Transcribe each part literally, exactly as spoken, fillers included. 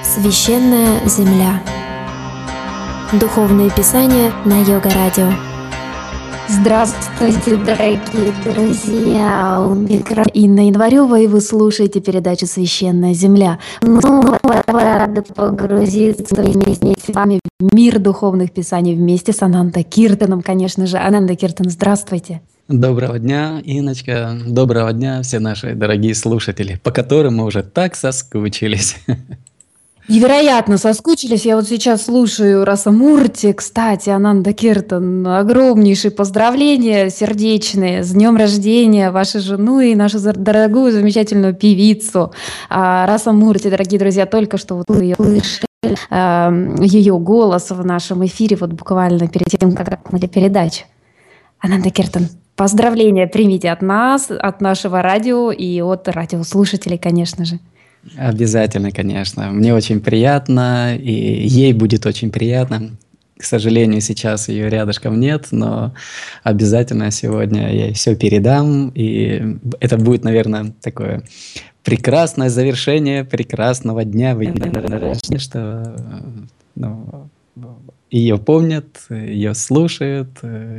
Священная земля. Духовные писания на Йога Радио. Здравствуйте, дорогие друзья! У микро... Инна Январева, и вы слушаете передачу «Священная земля». Ну, рады погрузиться вместе с вами в мир духовных писаний вместе с Ананда Киртаном, конечно же. Ананда Киртан, здравствуйте! Доброго дня, Инночка. Доброго дня, все наши дорогие слушатели, по которым мы уже так соскучились. Невероятно соскучились. Я вот сейчас слушаю Расамурти. Кстати, Ананда Киртан, огромнейшие поздравления сердечные. С днем рождения вашей жену и нашу дорогую, замечательную певицу Расамурти. Дорогие друзья, только что вот вы ее слышали, ее голос в нашем эфире, вот буквально перед тем, как мы передачу. Ананда Киртан, поздравления примите от нас, от нашего радио и от радиослушателей, конечно же. Обязательно, конечно. Мне очень приятно, и ей будет очень приятно. К сожалению, сейчас ее рядышком нет, но обязательно сегодня я ей все передам. И это будет, наверное, такое прекрасное завершение прекрасного дня. Что ну, ее помнят, ее слушают.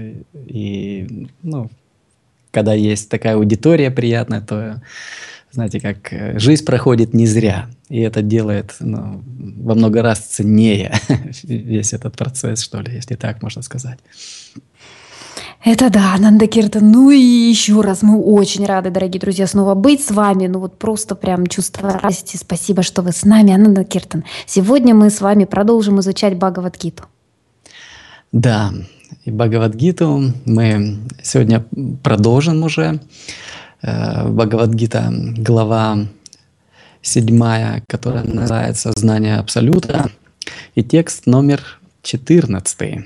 И ну, когда есть такая аудитория приятная, то... Знаете, как жизнь проходит не зря, и это делает ну, во много раз ценнее весь этот процесс, что ли, если так можно сказать. Это да, Ананда Киртан. Ну и еще раз мы очень рады, дорогие друзья, снова быть с вами. Ну вот просто прям чувство радости. Спасибо, что вы с нами, Ананда Киртан. Сегодня мы с вами продолжим изучать Бхагавад-гиту. Да, и Бхагавад-гиту мы сегодня продолжим уже. Бхагавад-гита, глава седьмая, которая называется «Знание Абсолюта», и текст номер четырнадцатый.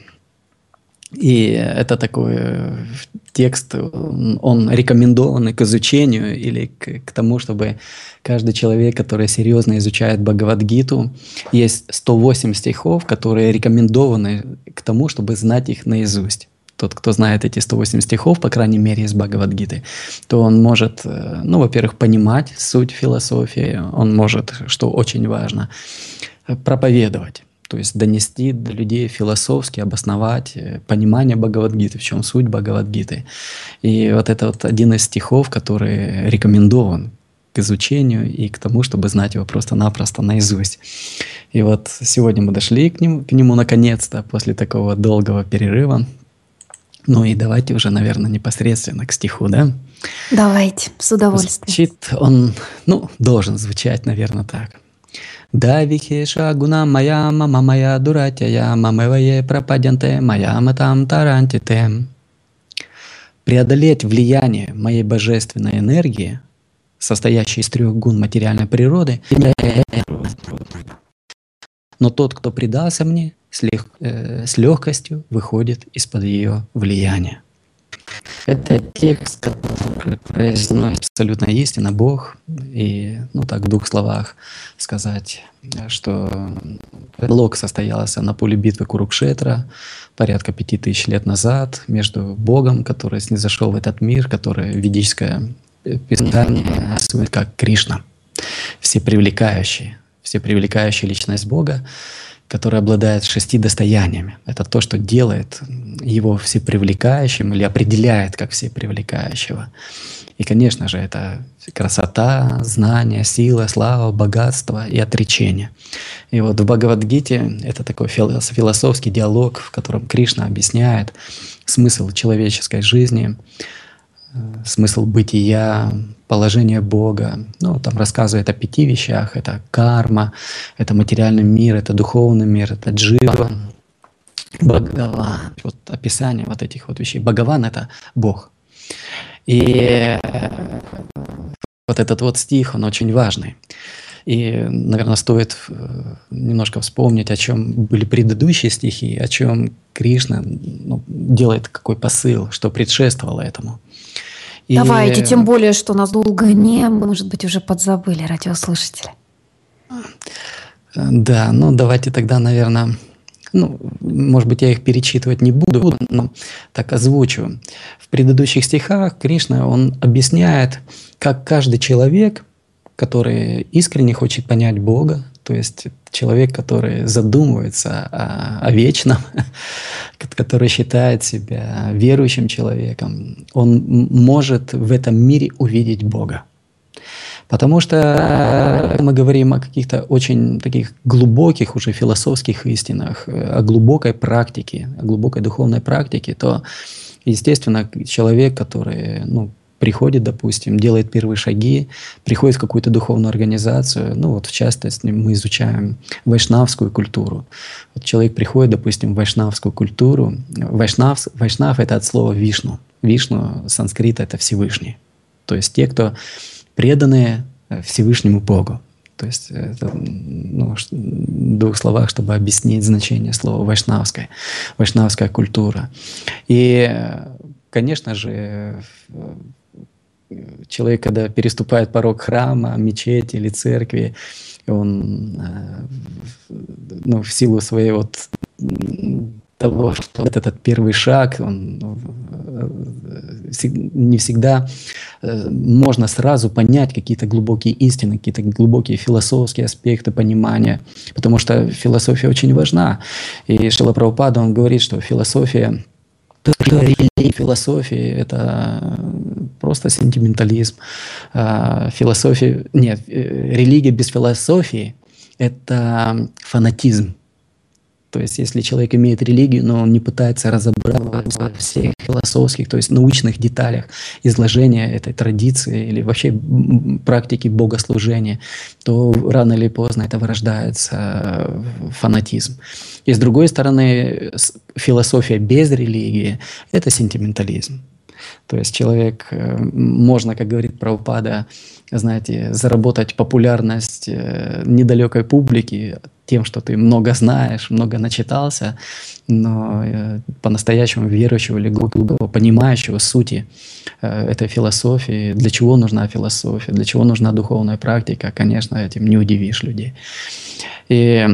И это такой текст, он рекомендованный к изучению или к, к тому, чтобы каждый человек, который серьезно изучает Бхагавад-гиту, есть сто восемь стихов, которые рекомендованы к тому, чтобы знать их наизусть. Тот, кто знает эти сто восемь стихов, по крайней мере, из Бхагавад-гиты, то он может, ну, во-первых, понимать суть философии, он может, что очень важно, проповедовать, то есть донести до людей философски, обосновать понимание Бхагавад-гиты, в чем суть Бхагавад-гиты. И вот это вот один из стихов, который рекомендован к изучению и к тому, чтобы знать его просто-напросто наизусть. И вот сегодня мы дошли к нему, к нему наконец-то, после такого долгого перерыва. Ну и давайте уже, наверное, непосредственно к стиху, да? Давайте, с удовольствием. Звучит он, ну, должен звучать, наверное, так. Да вихеша гуна моя мама моя дуратяя мамевае пропадянте моя матам тарантите. Преодолеть влияние моей божественной энергии, состоящей из трех гун материальной природы, но тот, кто предался мне, с, лег, э, с легкостью выходит из-под ее влияния. Это текст, который произносит абсолютно истина, Бог. И, ну так, в двух словах сказать, что диалог состоялся на поле битвы Курукшетра порядка пяти тысяч лет назад между Богом, который снизошел в этот мир, который ведическое писание описывает как Кришна, всепривлекающий, всепривлекающая личность Бога, который обладает шести достояниями. Это то, что делает его всепривлекающим или определяет как всепривлекающего. И, конечно же, это красота, знание, сила, слава, богатство и отречение. И вот в Бхагавад-гите это такой философский диалог, в котором Кришна объясняет смысл человеческой жизни, смысл бытия, положение Бога. Ну, там рассказывает о пяти вещах. Это карма, это материальный мир, это духовный мир, это джива, Бхагаван. Вот описание вот этих вот вещей. Бхагаван — это Бог. И вот этот вот стих, он очень важный. И, наверное, стоит немножко вспомнить, о чем были предыдущие стихи, о чем Кришна ну, делает какой посыл, что предшествовало этому. И... Давайте, тем более, что нас долго не было, может быть, уже подзабыли радиослушатели. Да, ну давайте тогда, наверное, ну, может быть, я их перечитывать не буду, но так озвучу. В предыдущих стихах Кришна, он объясняет, как каждый человек, который искренне хочет понять Бога, То есть человек, который задумывается о, о вечном, который считает себя верующим человеком, он может в этом мире увидеть Бога. Потому что мы говорим о каких-то очень таких глубоких уже философских истинах, о глубокой практике, о глубокой духовной практике, то, естественно, человек, который, ну, приходит, допустим, делает первые шаги, приходит в какую-то духовную организацию, ну вот в частности мы изучаем вайшнавскую культуру. Вот человек приходит, допустим, в вайшнавскую культуру. Вайшнав, вайшнав — это от слова вишну. Вишну, санскрит — это Всевышний. То есть те, кто преданные Всевышнему Богу. То есть это, ну, в двух словах, чтобы объяснить значение слова вайшнавская, вайшнавская культура. И, конечно же, человек, когда переступает порог храма, мечети или церкви, он, ну, в силу своей вот того, что вот этот первый шаг, он не всегда можно сразу понять какие-то глубокие истины, какие-то глубокие философские аспекты понимания, потому что философия очень важна. И Шрила Прабхупада, он говорит, что философия, философия — это просто сентиментализм. Философия, нет, религия без философии — это фанатизм. То есть, если человек имеет религию, но он не пытается разобраться во всех философских, то есть научных деталях изложения этой традиции или вообще практики богослужения, то рано или поздно это вырождается фанатизм. И с другой стороны, философия без религии — это сентиментализм. То есть человек, можно, как говорит Прабхупада, знаете, заработать популярность недалекой публики тем, что ты много знаешь, много начитался, но по-настоящему верующего или глубоко понимающего сути этой философии, для чего нужна философия, для чего нужна духовная практика, конечно, этим не удивишь людей. И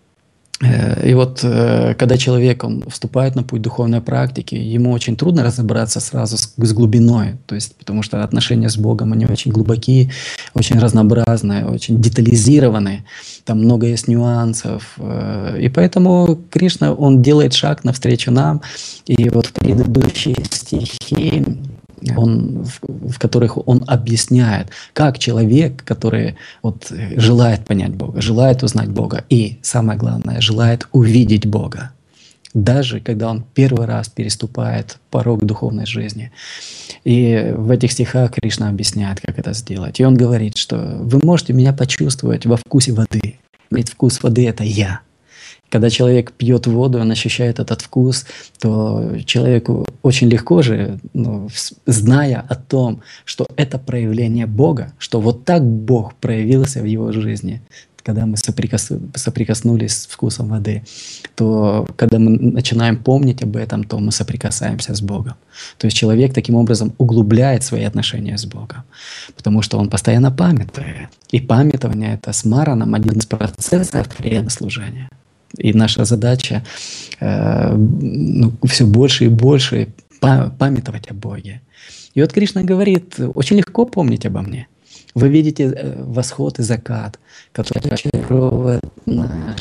И вот когда человек, он вступает на путь духовной практики, ему очень трудно разобраться сразу с, с глубиной, то есть, потому что отношения с Богом, они очень глубокие, очень разнообразные, очень детализированные, там много есть нюансов. И поэтому Кришна, он делает шаг навстречу нам, и вот в предыдущие стихи, он, в, в которых он объясняет, как человек, который вот желает понять Бога, желает узнать Бога и, самое главное, желает увидеть Бога, даже когда он первый раз переступает порог духовной жизни. И в этих стихах Кришна объясняет, как это сделать. И он говорит, что вы можете меня почувствовать во вкусе воды, ведь вкус воды — это я. Когда человек пьет воду, он ощущает этот вкус, то человеку очень легко же, ну, зная о том, что это проявление Бога, что вот так Бог проявился в его жизни, когда мы соприкос... соприкоснулись с вкусом воды, то когда мы начинаем помнить об этом, то мы соприкасаемся с Богом. То есть человек таким образом углубляет свои отношения с Богом, потому что он постоянно памятует. И памятование — это с мараном один из процессов преданного служения. И наша задача э, ну, все больше и больше памятовать о Боге. И вот Кришна говорит, очень легко помнить обо мне. Вы видите восход и закат, который очаровывает наше.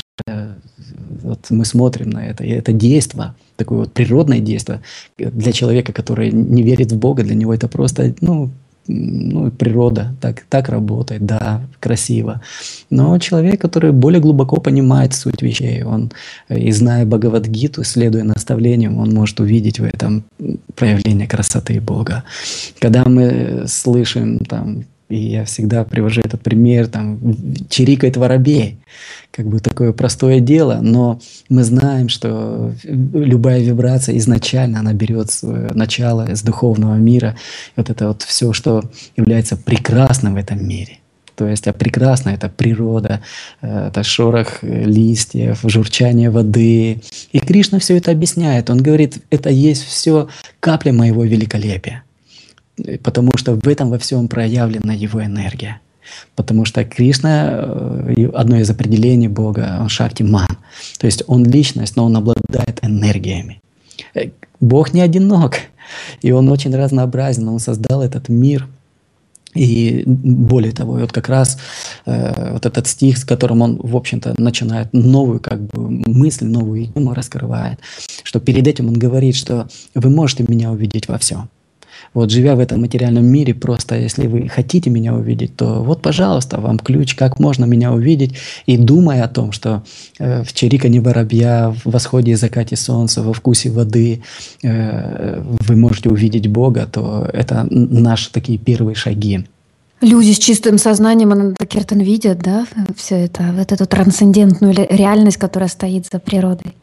Вот мы смотрим на это, и это действо, такое вот природное действо для человека, который не верит в Бога, для него это просто, ну, ну, природа так, так работает, да, красиво. Но человек, который более глубоко понимает суть вещей, он, и зная Бхагавад-гиту, следуя наставлениям, он может увидеть в этом проявление красоты Бога. Когда мы слышим там, и я всегда привожу этот пример, там, чирикает воробей, как бы такое простое дело, но мы знаем, что любая вибрация изначально, она берет свое начало из духовного мира. И вот это вот все, что является прекрасным в этом мире. То есть, а прекрасно — это природа, это шорох листьев, журчание воды. И Кришна все это объясняет. Он говорит, это есть все капля моего великолепия. Потому что в этом во всем проявлена его энергия. Потому что Кришна, одно из определений Бога, он шакти-ман. То есть он личность, но он обладает энергиями. Бог не одинок, и он очень разнообразен. Он создал этот мир И более того, вот как раз э, вот этот стих, с которым он, в общем-то, начинает новую как бы мысль, новую тему раскрывает, что перед этим он говорит, что вы можете меня увидеть во всем. Вот живя в этом материальном мире, просто если вы хотите меня увидеть, то вот, пожалуйста, вам ключ, как можно меня увидеть. И думая о том, что э, в чириканье воробья, в восходе и закате солнца, во вкусе воды э, вы можете увидеть Бога, то это наши такие первые шаги. Люди с чистым сознанием, Ананда Киртан, видят, да, все это, вот эту трансцендентную реальность, которая стоит за природой.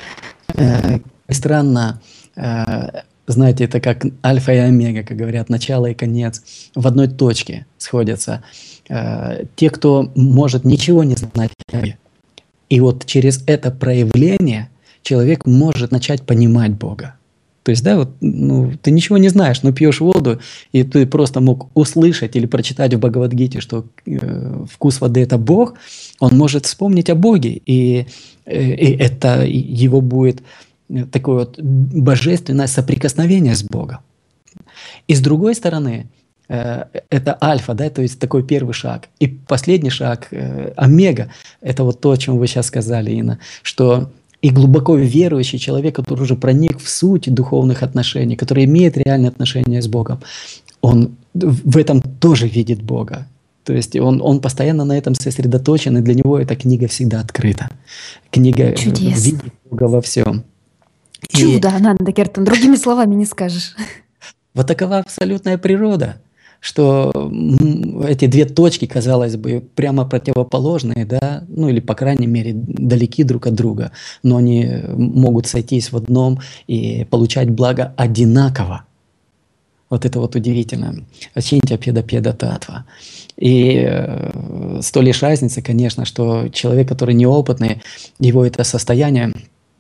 Э, странно, э, знаете, это как альфа и омега, как говорят, начало и конец в одной точке сходятся. Э, те, кто может ничего не знать о Боге, и вот через это проявление человек может начать понимать Бога. То есть, да, вот, ну, ты ничего не знаешь, но пьешь воду, и ты просто мог услышать или прочитать в Бхагавад-гите, что э, вкус воды – это Бог, он может вспомнить о Боге, и, э, и это его будет такое вот божественное соприкосновение с Богом. И с другой стороны, э, это альфа, да, то есть такой первый шаг. И последний шаг, э, омега, это вот то, о чем вы сейчас сказали, Инна, что и глубоко верующий человек, который уже проник в суть духовных отношений, который имеет реальные отношения с Богом, он в этом тоже видит Бога. То есть он, он постоянно на этом сосредоточен, и для него эта книга всегда открыта. Книга Чудес. видит Бога во всем. Чудо, Ананда Киртан, другими словами не скажешь. Вот такова абсолютная природа, что эти две точки, казалось бы, прямо противоположные, да, ну или, по крайней мере, далеки друг от друга, но они могут сойтись в одном и получать благо одинаково. Вот это вот удивительно. Ачинтя педа педа татва. И э, с той лишь разницы, конечно, что человек, который неопытный, его это состояние,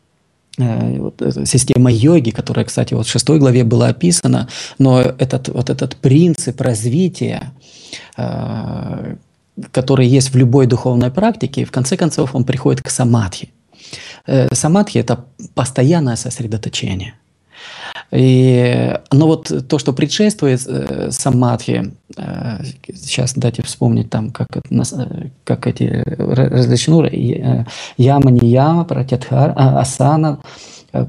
Вот, система йоги, которая, кстати, вот в шестой главе была описана, но этот, вот этот принцип развития, э, который есть в любой духовной практике, в конце концов он приходит к самадхи. Э, самадхи – это постоянное сосредоточение. И, но вот то, что предшествует э, самадхи, э, сейчас дайте вспомнить там, как, как эти различные, э, яма, не яма, пратятхара, а, асана, э,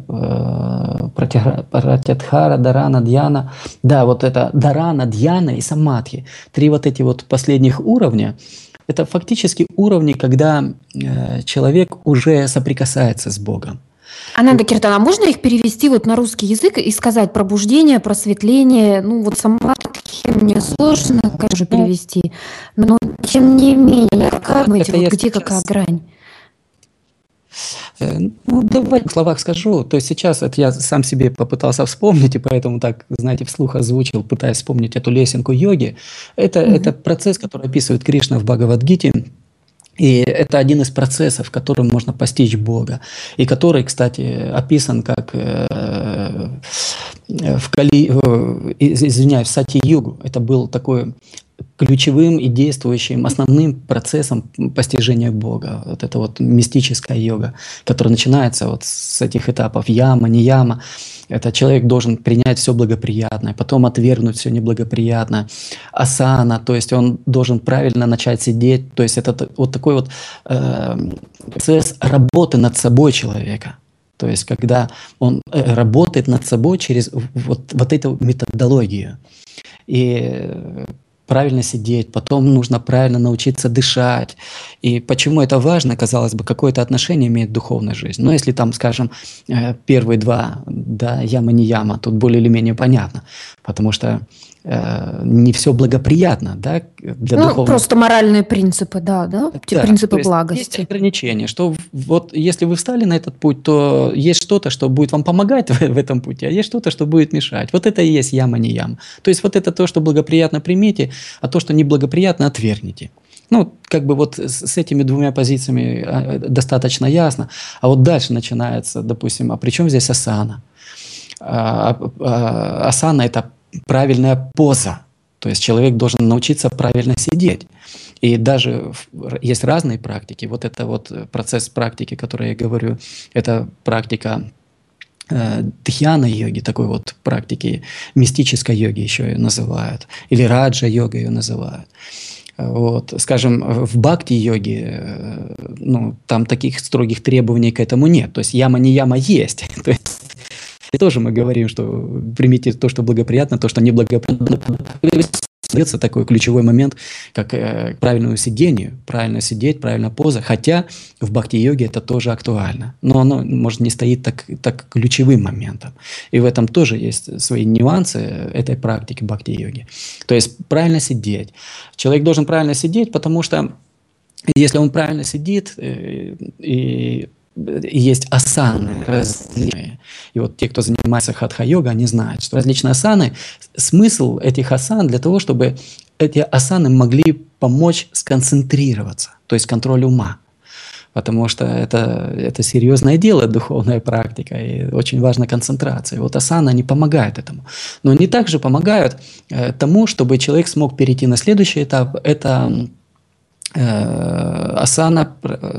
пратятхара, дарана, дьяна. Да, вот это дарана, дьяна и самадхи. Три вот эти вот последних уровня. Это фактически уровни, когда э, человек уже соприкасается с Богом. Ананда Киртан, а можно их перевести вот на русский язык и сказать пробуждение, просветление? Ну вот самадхи мне сложно, как же перевести, но тем не менее, как думаете, вот где сейчас... какая грань? Ну, давай в словах скажу. То есть сейчас это я сам себе попытался вспомнить, и поэтому так, знаете, вслух озвучил, пытаясь вспомнить эту лесенку йоги. Это, mm-hmm. это процесс, который описывает Кришна в Бхагавад-гите. И это один из процессов, которым можно постичь Бога. И который, кстати, описан как э, в Кали, э, извиняюсь, в Сати-югу. Это был такой ключевым и действующим основным процессом постижения Бога. Вот это вот мистическая йога, которая начинается вот с этих этапов яма, не яма. Это человек должен принять все благоприятное, потом отвергнуть все неблагоприятное. Асана, то есть он должен правильно начать сидеть. То есть это вот такой вот э, процесс работы над собой человека. То есть когда он э, работает над собой через вот, вот эту методологию. И правильно сидеть, потом нужно правильно научиться дышать. И почему это важно, казалось бы, какое-то отношение имеет духовная жизнь. Но если там, скажем, первые два, да, яма не яма, тут более или менее понятно, потому что э, не все благоприятно, да, для ну, духовного... просто моральные принципы, да, да, те да, принципы есть благости. Есть ограничения, что вот если вы встали на этот путь, то есть что-то, что будет вам помогать в, в этом пути, а есть что-то, что будет мешать. Вот это и есть яма не яма. То есть вот это то, что благоприятно примите, а то, что неблагоприятно, отвергните. Ну, как бы вот с, с этими двумя позициями достаточно ясно. А вот дальше начинается, допустим, а при чем здесь асана? А, а, асана – это правильная поза. То есть человек должен научиться правильно сидеть. И даже есть разные практики. Вот это вот процесс практики, который я говорю, это практика э, дхьяна-йоги, такой вот практики мистической йоги еще ее называют, или раджа-йога ее называют. Вот. Скажем, в бхакти-йоге, э, ну, там таких строгих требований к этому нет. То есть яма не яма есть. То есть и тоже мы говорим, что примите то, что благоприятно, то, что неблагоприятно. Остается такой ключевой момент, как э, к правильному сидению, правильно сидеть, правильно поза, хотя в бхакти-йоге это тоже актуально, но оно, может, не стоит так, так ключевым моментом. И в этом тоже есть свои нюансы этой практики бхакти-йоги. То есть правильно сидеть. Человек должен правильно сидеть, потому что если он правильно сидит, э, и есть асаны различные. И вот те, кто занимается хатха-йогой, они знают, что различные асаны, смысл этих асан для того, чтобы эти асаны могли помочь сконцентрироваться, то есть контроль ума. Потому что это, это серьезное дело, духовная практика, и очень важна концентрация. И вот асаны, они помогают этому. Но они также помогают э, тому, чтобы человек смог перейти на следующий этап. Это асана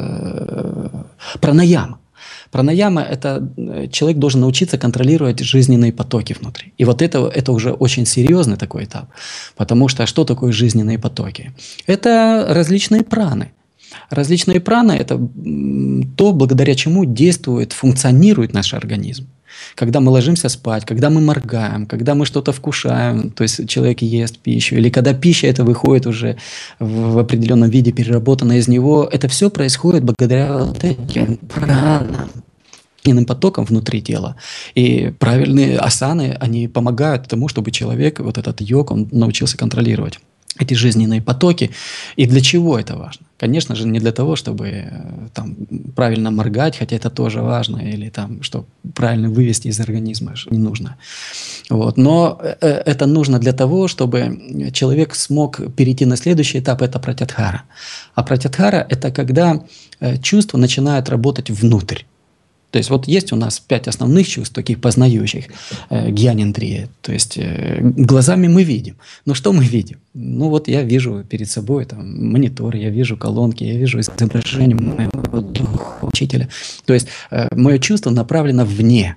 пранаяма. Пранаяма – это человек должен научиться контролировать жизненные потоки внутри. И вот это, это уже очень серьезный такой этап. Потому что что такое жизненные потоки? Это различные праны. Различные праны – это то, благодаря чему действует, функционирует наш организм. Когда мы ложимся спать, когда мы моргаем, когда мы что-то вкушаем, то есть человек ест пищу, или когда пища это выходит уже в определенном виде, переработана из него, это все происходит благодаря вот этим пранам, потокам внутри тела. И правильные асаны, они помогают тому, чтобы человек, вот этот йог, он научился контролировать эти жизненные потоки. И для чего это важно? Конечно же, не для того, чтобы там, правильно моргать, хотя это тоже важно, или там, чтобы правильно вывести из организма, не нужно. Вот. Но это нужно для того, чтобы человек смог перейти на следующий этап, это пратятхара. А пратятхара – это когда чувства начинают работать внутрь. То есть вот есть у нас пять основных чувств, таких познающих, э, гьяниндрия. То есть э, глазами мы видим. Но что мы видим? Ну вот я вижу перед собой там, монитор, я вижу колонки, я вижу изображение моего духа, учителя. То есть э, мое чувство направлено вне.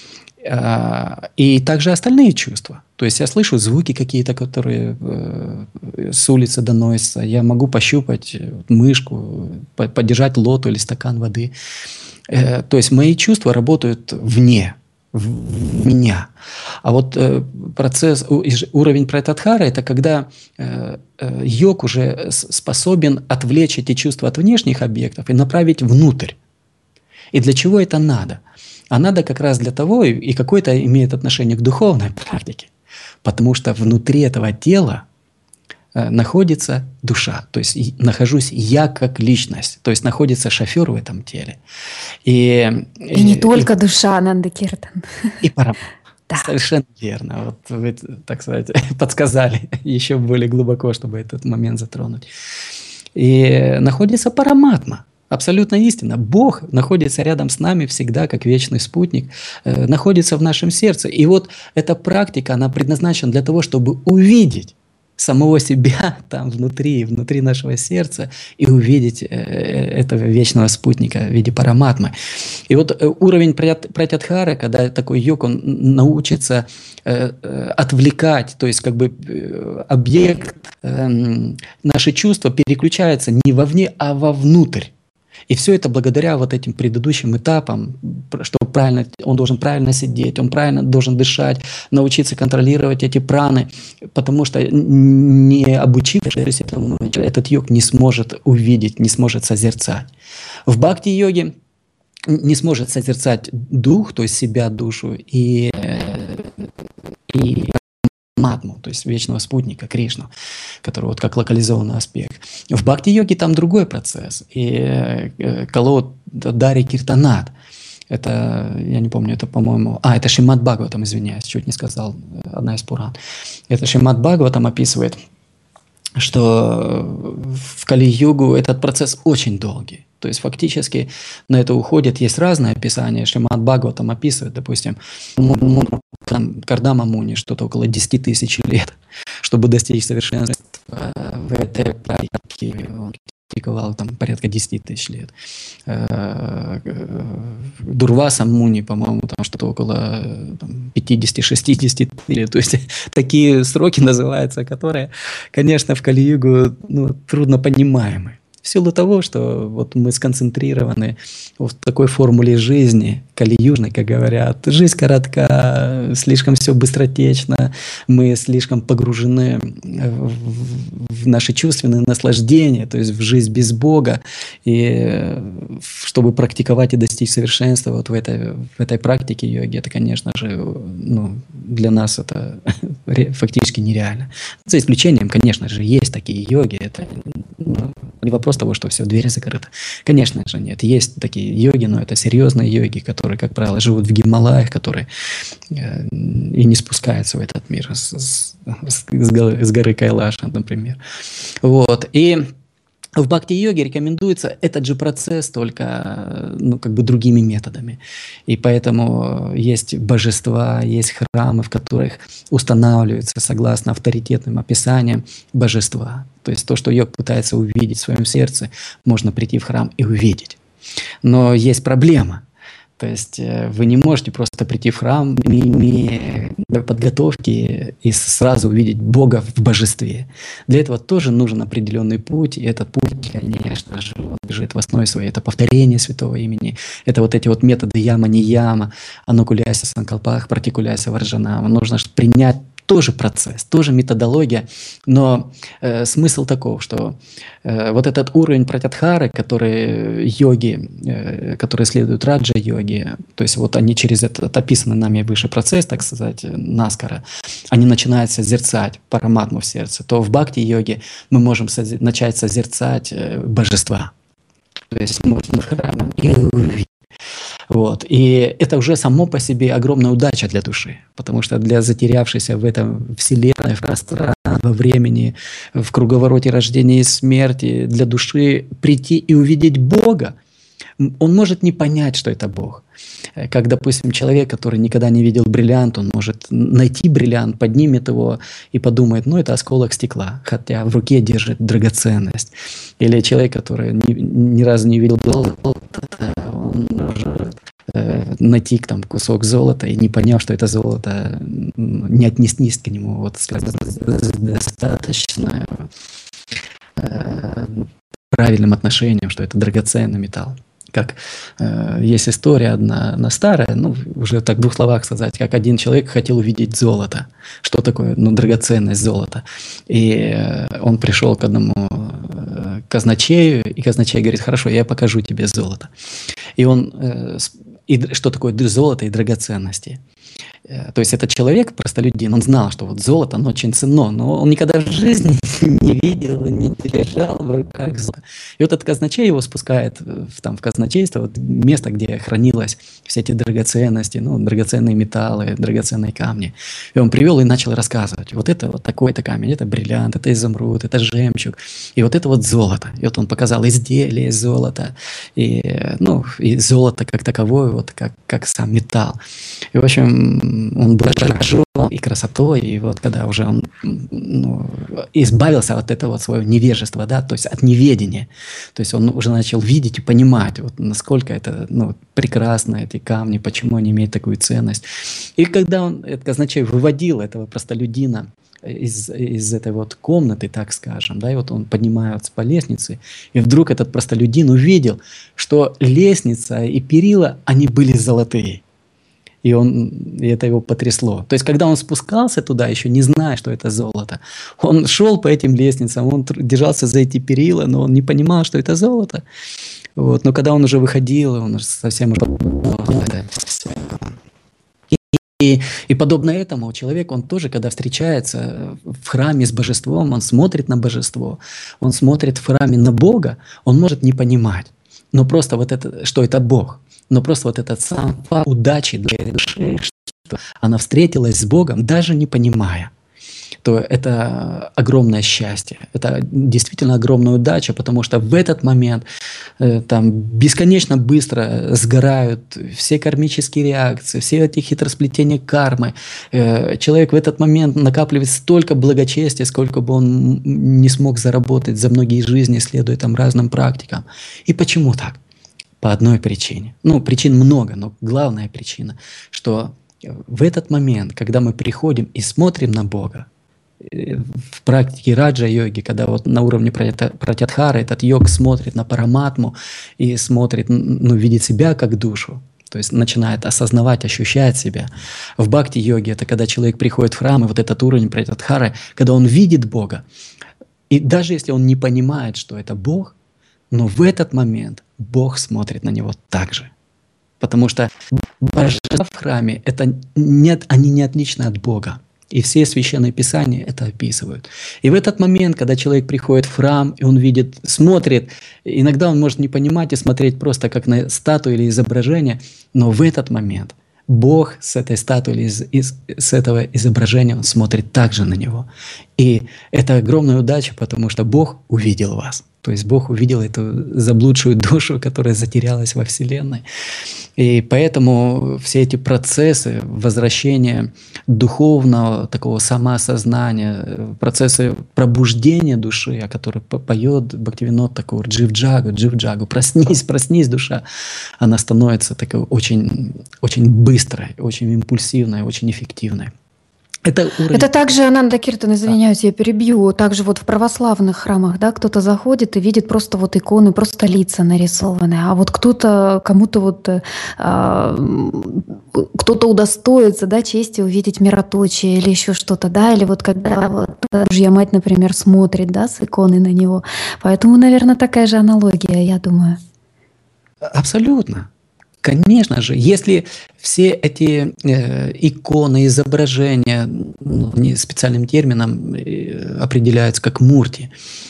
Э, и также остальные чувства. То есть я слышу звуки какие-то, которые э, с улицы доносятся. Я могу пощупать мышку, по- подержать лоту или стакан воды. То есть мои чувства работают вне, в меня. А вот процесс, уровень пратятхары – это когда йог уже способен отвлечь эти чувства от внешних объектов и направить внутрь. И для чего это надо? А надо как раз для того, и какое-то имеет отношение к духовной практике, потому что внутри этого тела находится душа, то есть нахожусь я как личность, то есть находится шофер в этом теле. И, и не и, только и, душа, Ананда Киртан. И параматма. Да. Совершенно верно. Вот вы, так сказать, подсказали еще более глубоко, чтобы этот момент затронуть. И находится параматма. Абсолютно истина. Бог находится рядом с нами всегда, как вечный спутник, э, находится в нашем сердце. И вот эта практика, она предназначена для того, чтобы увидеть самого себя там внутри, внутри нашего сердца и увидеть э, этого вечного спутника в виде параматмы. И вот э, уровень пратятхары, когда такой йог, он научится э, э, отвлекать, то есть как бы э, объект, э, наши чувства переключаются не вовне, а вовнутрь. И все это благодаря вот этим предыдущим этапам, что правильно, он должен правильно сидеть, он правильно должен дышать, научиться контролировать эти праны, потому что не обучившись этому, этот йог не сможет увидеть, не сможет созерцать. В бхакти-йоге не сможет созерцать дух, то есть себя, душу, и, и матму, то есть вечного спутника, Кришну, который вот как локализованный аспект. В бхакти-йоге там другой процесс. И колод Дари Киртанат, это, я не помню, это, по-моему, а, это Шримад Бхагаватам, извиняюсь, чуть не сказал, одна из Пуран. Это Шримад Бхагаватам описывает, что в Кали-югу этот процесс очень долгий. То есть фактически на это уходит, есть разные описания. Шримад Бхагаватам описывает, допустим, Кардама Муни, что-то около десять тысяч лет, чтобы достичь совершенства в этой практике. Он практиковал там порядка десять тысяч лет. Дурваса Муни, по-моему, там что-то около пятьдесят-шестьдесят лет. То есть такие сроки называются, которые, конечно, в Кали-югу ну, трудно понимаемы. В силу того, что вот мы сконцентрированы в такой формуле жизни, кали-южной, как говорят. Жизнь коротка, слишком все быстротечно, мы слишком погружены в, в наши чувственные наслаждения, то есть в жизнь без Бога. И чтобы практиковать и достичь совершенства вот в этой, в этой практике йоги, это, конечно же, ну, для нас это фактически нереально. За исключением, конечно же, есть такие йоги, это ну, не вопрос того, что все, двери закрыты. Конечно же, нет. Есть такие йоги, но это серьезные йоги, которые, как правило, живут в Гималаях, которые э, и не спускаются в этот мир с, с, с, с горы Кайлаша, например. Вот. И в бхакти-йоге рекомендуется этот же процесс, только ну, как бы другими методами. И поэтому есть божества, есть храмы, в которых устанавливаются, согласно авторитетным описаниям, божества. То есть то, что йог пытается увидеть в своем сердце, можно прийти в храм и увидеть. Но есть проблема. То есть вы не можете просто прийти в храм, не имея подготовки, и сразу увидеть Бога в божестве. Для этого тоже нужен определенный путь, и этот путь, конечно же, он лежит в основе своей. Это повторение святого имени, это вот эти вот методы яма-не-яма, анукуляйся санкалпах, партикуляйся варджанама. Нужно принять тоже процесс, тоже методология, но э, смысл таков, что э, вот этот уровень пратятхары, который йоги, э, которые следуют раджа-йоги, то есть вот они через этот описанный нами выше процесс, так сказать, наскоро, они начинают созерцать параматму в сердце, то в бхакти-йоге мы можем сози- начать созерцать э, божества. То есть можно храмом и увидеть. Вот. И это уже само по себе огромная удача для души, потому что для затерявшейся в этом вселенной, в пространстве, во времени, в круговороте рождения и смерти, для души прийти и увидеть Бога, он может не понять, что это Бог. Как, допустим, человек, который никогда не видел бриллиант, он может найти бриллиант, поднимет его и подумает, ну, это осколок стекла, хотя в руке держит драгоценность. Или человек, который ни, ни разу не видел золото, он может э, найти там кусок золота и, не поняв, что это золото, не отнестись к нему вот, сказать, достаточно э, правильным отношением, что это драгоценный металл. Как э, есть история одна, одна старая, ну, уже так в двух словах сказать, как один человек хотел увидеть золото. Что такое, ну, драгоценность золота. И э, он пришел к одному э, казначею, и казначей говорит, хорошо, я покажу тебе золото. И он, э, и что такое золото и драгоценности. То есть этот человек, простолюдин, он знал, что вот золото, оно очень ценно, но он никогда в жизни не видел, не держал в руках золото. И вот этот казначей его спускает в, там, в казначейство, вот место, где хранилось все эти драгоценности, ну, драгоценные металлы, драгоценные камни. И он привел и начал рассказывать. Вот это вот такой-то камень, это бриллиант, это изумруд, это жемчуг, и вот это вот золото. И вот он показал изделие из золота, и, ну, и золото как таковое, вот как, как сам металл. И, в общем, он был поражен и красотой, и вот когда уже он ну, избавился от этого вот своего невежества, да, то есть от неведения, то есть он уже начал видеть и понимать, вот насколько это ну, прекрасно, эти камни, почему они имеют такую ценность. И когда он, этот казначей, выводил этого простолюдина из, из этой вот комнаты, так скажем, да, и вот он поднимается по лестнице, и вдруг этот простолюдин увидел, что лестница и перила, они были золотые. И, он, и это его потрясло. То есть, когда он спускался туда, еще не зная, что это золото, он шел по этим лестницам, он держался за эти перила, но он не понимал, что это золото. Вот. Но когда он уже выходил, он уже совсем уже... И, и подобно этому человек, он тоже, когда встречается в храме с божеством, он смотрит на божество, он смотрит в храме на Бога, он может не понимать, но просто вот это, что это Бог. Но просто вот этот сам факт удачи для души, что она встретилась с Богом, даже не понимая, то это огромное счастье. Это действительно огромная удача, потому что в этот момент э, там бесконечно быстро сгорают все кармические реакции, все эти хитросплетения кармы. Э, человек в этот момент накапливает столько благочестия, сколько бы он не смог заработать за многие жизни, следуя там разным практикам. И почему так? По одной причине. Ну, причин много, но главная причина, что в этот момент, когда мы приходим и смотрим на Бога, в практике раджа-йоги, когда вот на уровне пратятхары этот йог смотрит на параматму и смотрит, ну, видит себя как душу, то есть начинает осознавать, ощущать себя. В бхакти-йоге это когда человек приходит в храм, и вот этот уровень пратятхары, когда он видит Бога, и даже если он не понимает, что это Бог, но в этот момент Бог смотрит на него так же. Потому что божества в храме, это нет, они не отличны от Бога. И все священные писания это описывают. И в этот момент, когда человек приходит в храм, и он видит, смотрит, иногда он может не понимать и смотреть просто как на статую или изображение, но в этот момент Бог с этой статуи или из, из, с этого изображения, он смотрит также на него. И это огромная удача, потому что Бог увидел вас. То есть Бог увидел эту заблудшую душу, которая затерялась во Вселенной. И поэтому все эти процессы возвращения духовного такого самоосознания, процессы пробуждения души, о которых поет Бхактивинод Такур, джив-джагу, джив-джагу, проснись, проснись, душа, она становится такой очень, очень быстрой, очень импульсивной, очень эффективной. Это, уровень... Это также, Ананда Киртан, извиняюсь, я перебью, также вот в православных храмах, да, кто-то заходит и видит просто вот иконы, просто лица нарисованы, а вот кто-то, кому-то вот, а, кто-то удостоится, да, чести увидеть мироточие или еще что-то, да, или вот когда вот Божья Мать, например, смотрит, да, с иконы на него. Поэтому, наверное, такая же аналогия, я думаю. Абсолютно. Конечно же, если все эти э, иконы, изображения, ну, не специальным термином э, определяются как мурти,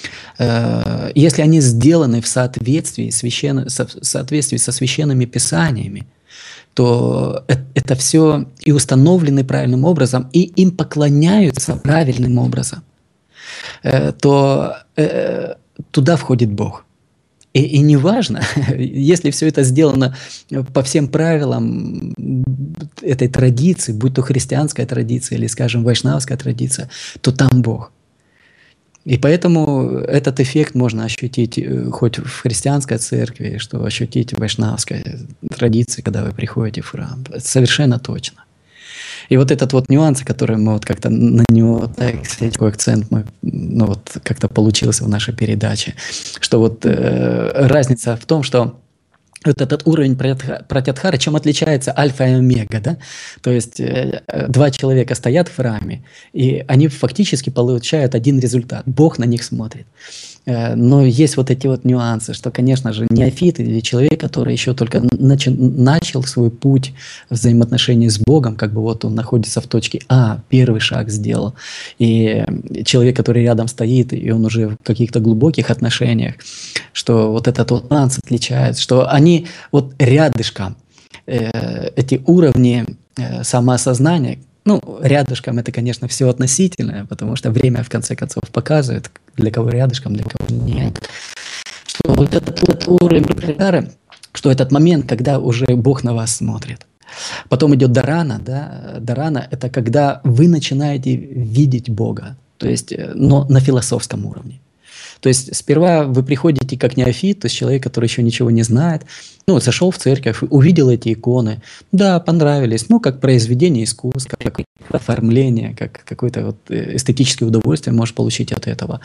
э, если они сделаны в соответствии, священно, со, в соответствии со священными писаниями, то это, это все и установлены правильным образом, и им поклоняются правильным образом, э, то э, туда входит Бог. И, и не важно, если все это сделано по всем правилам этой традиции, будь то христианская традиция или, скажем, вайшнавская традиция, то там Бог. И поэтому этот эффект можно ощутить хоть в христианской церкви, что ощутить в вайшнавской традиции, когда вы приходите в храм. Это совершенно точно. И вот этот вот нюанс, который мы вот как-то на него, так, такой акцент мы, ну вот как-то получился в нашей передаче, что вот э, разница в том, что вот этот уровень пратятхары, чем отличается альфа и омега, да? То есть э, два человека стоят в храме, и они фактически получают один результат. Бог на них смотрит. Э, но есть вот эти вот нюансы, что, конечно же, неофит или человек, который еще только начи- начал свой путь взаимоотношений с Богом, как бы вот он находится в точке А, первый шаг сделал, и человек, который рядом стоит, и он уже в каких-то глубоких отношениях, что вот этот вот нюанс отличается, что они вот рядышком, э, эти уровни э, самоосознания, ну, рядышком это, конечно, все относительное, потому что время, в конце концов, показывает, для кого рядышком, для кого нет. Что вот этот, этот уровень пратятхары, что этот момент, когда уже Бог на вас смотрит. Потом идет дарана, да, дарана – это когда вы начинаете видеть Бога, то есть, но на философском уровне. То есть сперва вы приходите как неофит, то есть человек, который еще ничего не знает, ну, зашел в церковь, увидел эти иконы, да, понравились, ну, как произведение искусства, как оформление, как какое-то вот эстетическое удовольствие можешь получить от этого.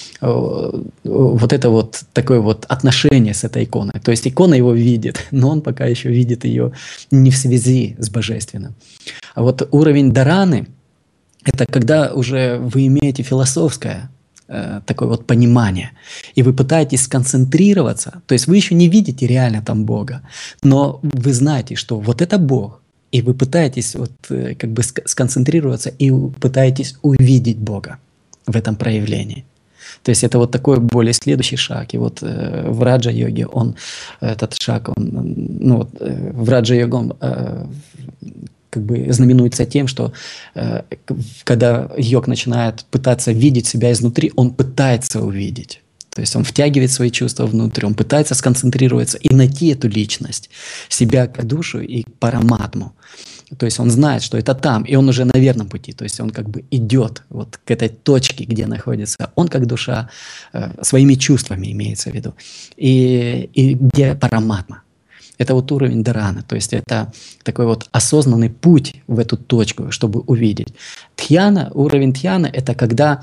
Вот это вот такое вот отношение с этой иконой. То есть икона его видит, но он пока еще видит ее не в связи с божественным. А вот уровень дараны – это когда уже вы имеете философское такое вот понимание, и вы пытаетесь сконцентрироваться, то есть вы еще не видите реально там Бога, но вы знаете, что вот это Бог, и вы пытаетесь вот как бы сконцентрироваться и пытаетесь увидеть Бога в этом проявлении. То есть это вот такой более следующий шаг. И вот э, в раджа-йоге он, этот шаг, он, ну вот э, в раджа-йоге он э, как бы знаменуется тем, что э, когда йог начинает пытаться видеть себя изнутри, он пытается увидеть. То есть он втягивает свои чувства внутрь, он пытается сконцентрироваться и найти эту личность, себя как душу и параматму. То есть он знает, что это там, и он уже на верном пути. То есть он как бы идет вот к этой точке, где находится он как душа, э, своими чувствами имеется в виду. И, и где параматма. Это вот уровень дharana, то есть это такой вот осознанный путь в эту точку, чтобы увидеть. Дхьяна, уровень дхьяна, это когда,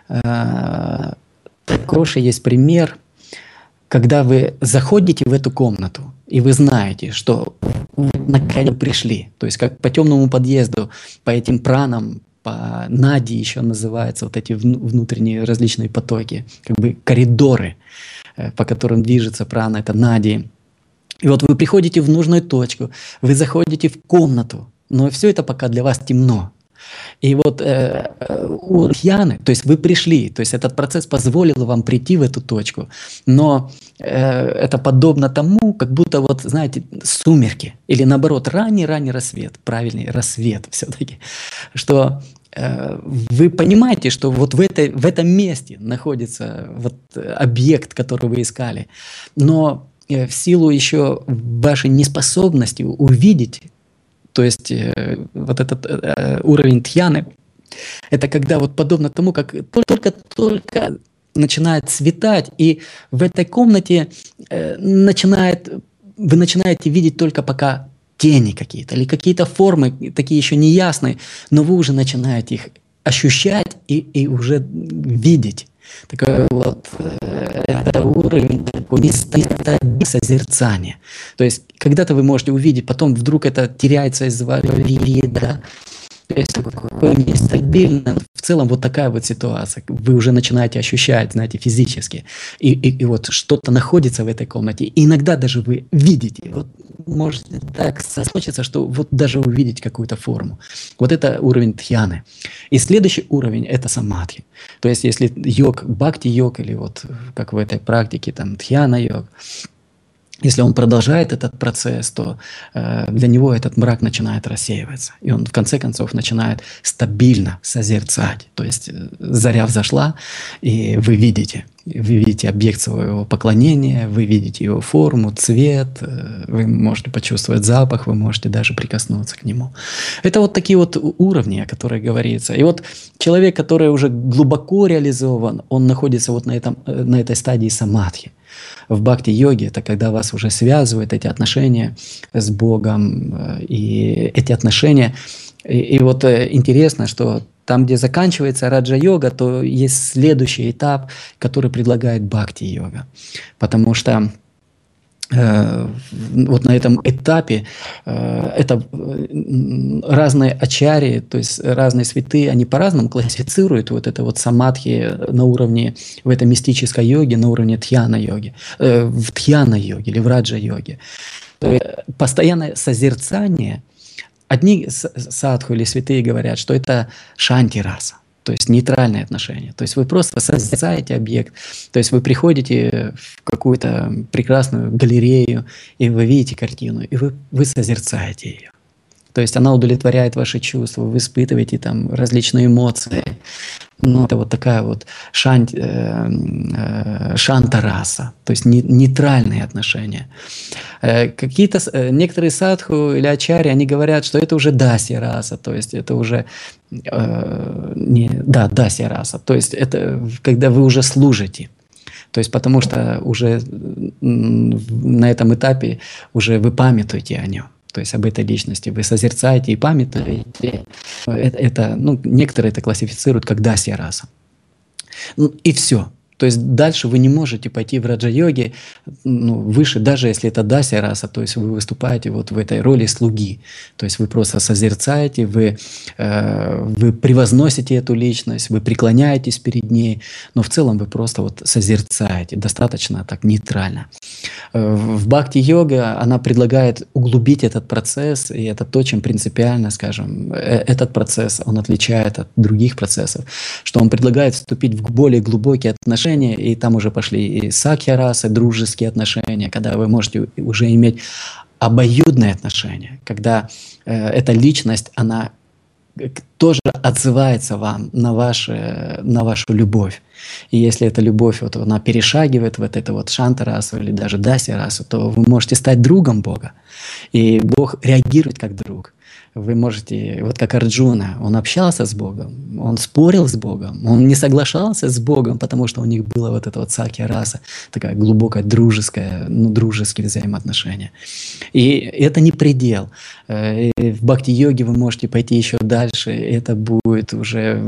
э, хороший есть пример, когда вы заходите в эту комнату, и вы знаете, что вы наконец пришли, то есть как по темному подъезду, по этим пранам, по нади еще называются вот эти внутренние различные потоки, как бы коридоры, э, по которым движется прана, это нади. И вот вы приходите в нужную точку, вы заходите в комнату, но все это пока для вас темно. И вот э, у дхьяны, то есть вы пришли, то есть этот процесс позволил вам прийти в эту точку, но э, это подобно тому, как будто вот, знаете, сумерки, или наоборот, ранний-ранний рассвет, правильный рассвет все-таки, что э, вы понимаете, что вот в, этой, в этом месте находится вот объект, который вы искали, но в силу еще вашей неспособности увидеть, то есть э, вот этот э, уровень дхьяны, это когда вот подобно тому, как только-только начинает светать, и в этой комнате э, начинает, вы начинаете видеть только пока тени какие-то, или какие-то формы, такие еще неясные, но вы уже начинаете их ощущать и, и уже видеть. Такой вот э, это уровень такой созерцания. То есть когда-то вы можете увидеть, потом вдруг это теряется из вашего вида. То есть такое нестабильно. В целом вот такая вот ситуация. Вы уже начинаете ощущать, знаете, физически. И, и, и вот что-то находится в этой комнате. И иногда даже вы видите. Вот может так случиться, что вот даже увидеть какую-то форму. Вот это уровень дхьяны. И следующий уровень – это самадхи. То есть если йог, бхакти-йог, или вот как в этой практике, там, дхьяна-йог, если он продолжает этот процесс, то э, для него этот мрак начинает рассеиваться. И он в конце концов начинает стабильно созерцать. То есть э, заря взошла, и вы видите. Вы видите объект своего поклонения, вы видите его форму, цвет, э, вы можете почувствовать запах, вы можете даже прикоснуться к нему. Это вот такие вот уровни, о которых говорится. И вот человек, который уже глубоко реализован, он находится вот на, этом, на этой стадии самадхи. В бхакти-йоге это когда вас уже связывают эти отношения с Богом, и эти отношения. И, и вот интересно, что там, где заканчивается раджа-йога, то есть следующий этап, который предлагает бхакти-йога. Потому что э, вот на этом этапе э, это разные ачарьи, то есть разные святые, они по-разному классифицируют вот это вот самадхи на уровне, в этой мистической йоге, на уровне дхьяна-йоги, э, в дхьяна-йоге или в раджа-йоге. Постоянное созерцание. Одни садху или святые говорят, что это шанти-раса, то есть нейтральные отношения. То есть вы просто созерцаете объект, то есть вы приходите в какую-то прекрасную галерею, и вы видите картину, и вы, вы созерцаете ее. То есть она удовлетворяет ваши чувства, вы испытываете там различные эмоции. Ну, это вот такая вот шант, э, э, шанта-раса, то есть не, нейтральные отношения. Э, какие-то, э, некоторые садху или ачарьи, они говорят, что это уже дасья-раса, то есть это уже, э, не, да, дасья-раса, то есть это когда вы уже служите. То есть потому что уже на этом этапе уже вы памятуете о нем. То есть об этой личности вы созерцаете и памятуете. Это, это, ну, некоторые это классифицируют как дасья-раса. Ну, и все. То есть дальше вы не можете пойти в раджа-йоге, ну, выше, даже если это дасья-раса, то есть вы выступаете вот в этой роли слуги. То есть вы просто созерцаете, вы, э, вы превозносите эту личность, вы преклоняетесь перед ней, но в целом вы просто вот созерцаете, достаточно так нейтрально. Э, в бхакти-йога она предлагает углубить этот процесс, и это то, чем принципиально, скажем, э, этот процесс, он отличает от других процессов, что он предлагает вступить в более глубокие отношения, и там уже пошли и сакья-расы, дружеские отношения, когда вы можете уже иметь обоюдные отношения, когда э, эта личность, она тоже отзывается вам на, ваше, на вашу любовь. И если эта любовь, вот, она перешагивает вот это вот шанта-расу или даже дася-расу, то вы можете стать другом Бога. И Бог реагирует как друг. Вы можете, вот как Арджуна, он общался с Богом, он спорил с Богом, он не соглашался с Богом, потому что у них была вот эта вот сакья-раса, такая глубокая дружеская, ну, дружеские взаимоотношения. И это не предел. И в бхакти-йоге вы можете пойти еще дальше, это будет уже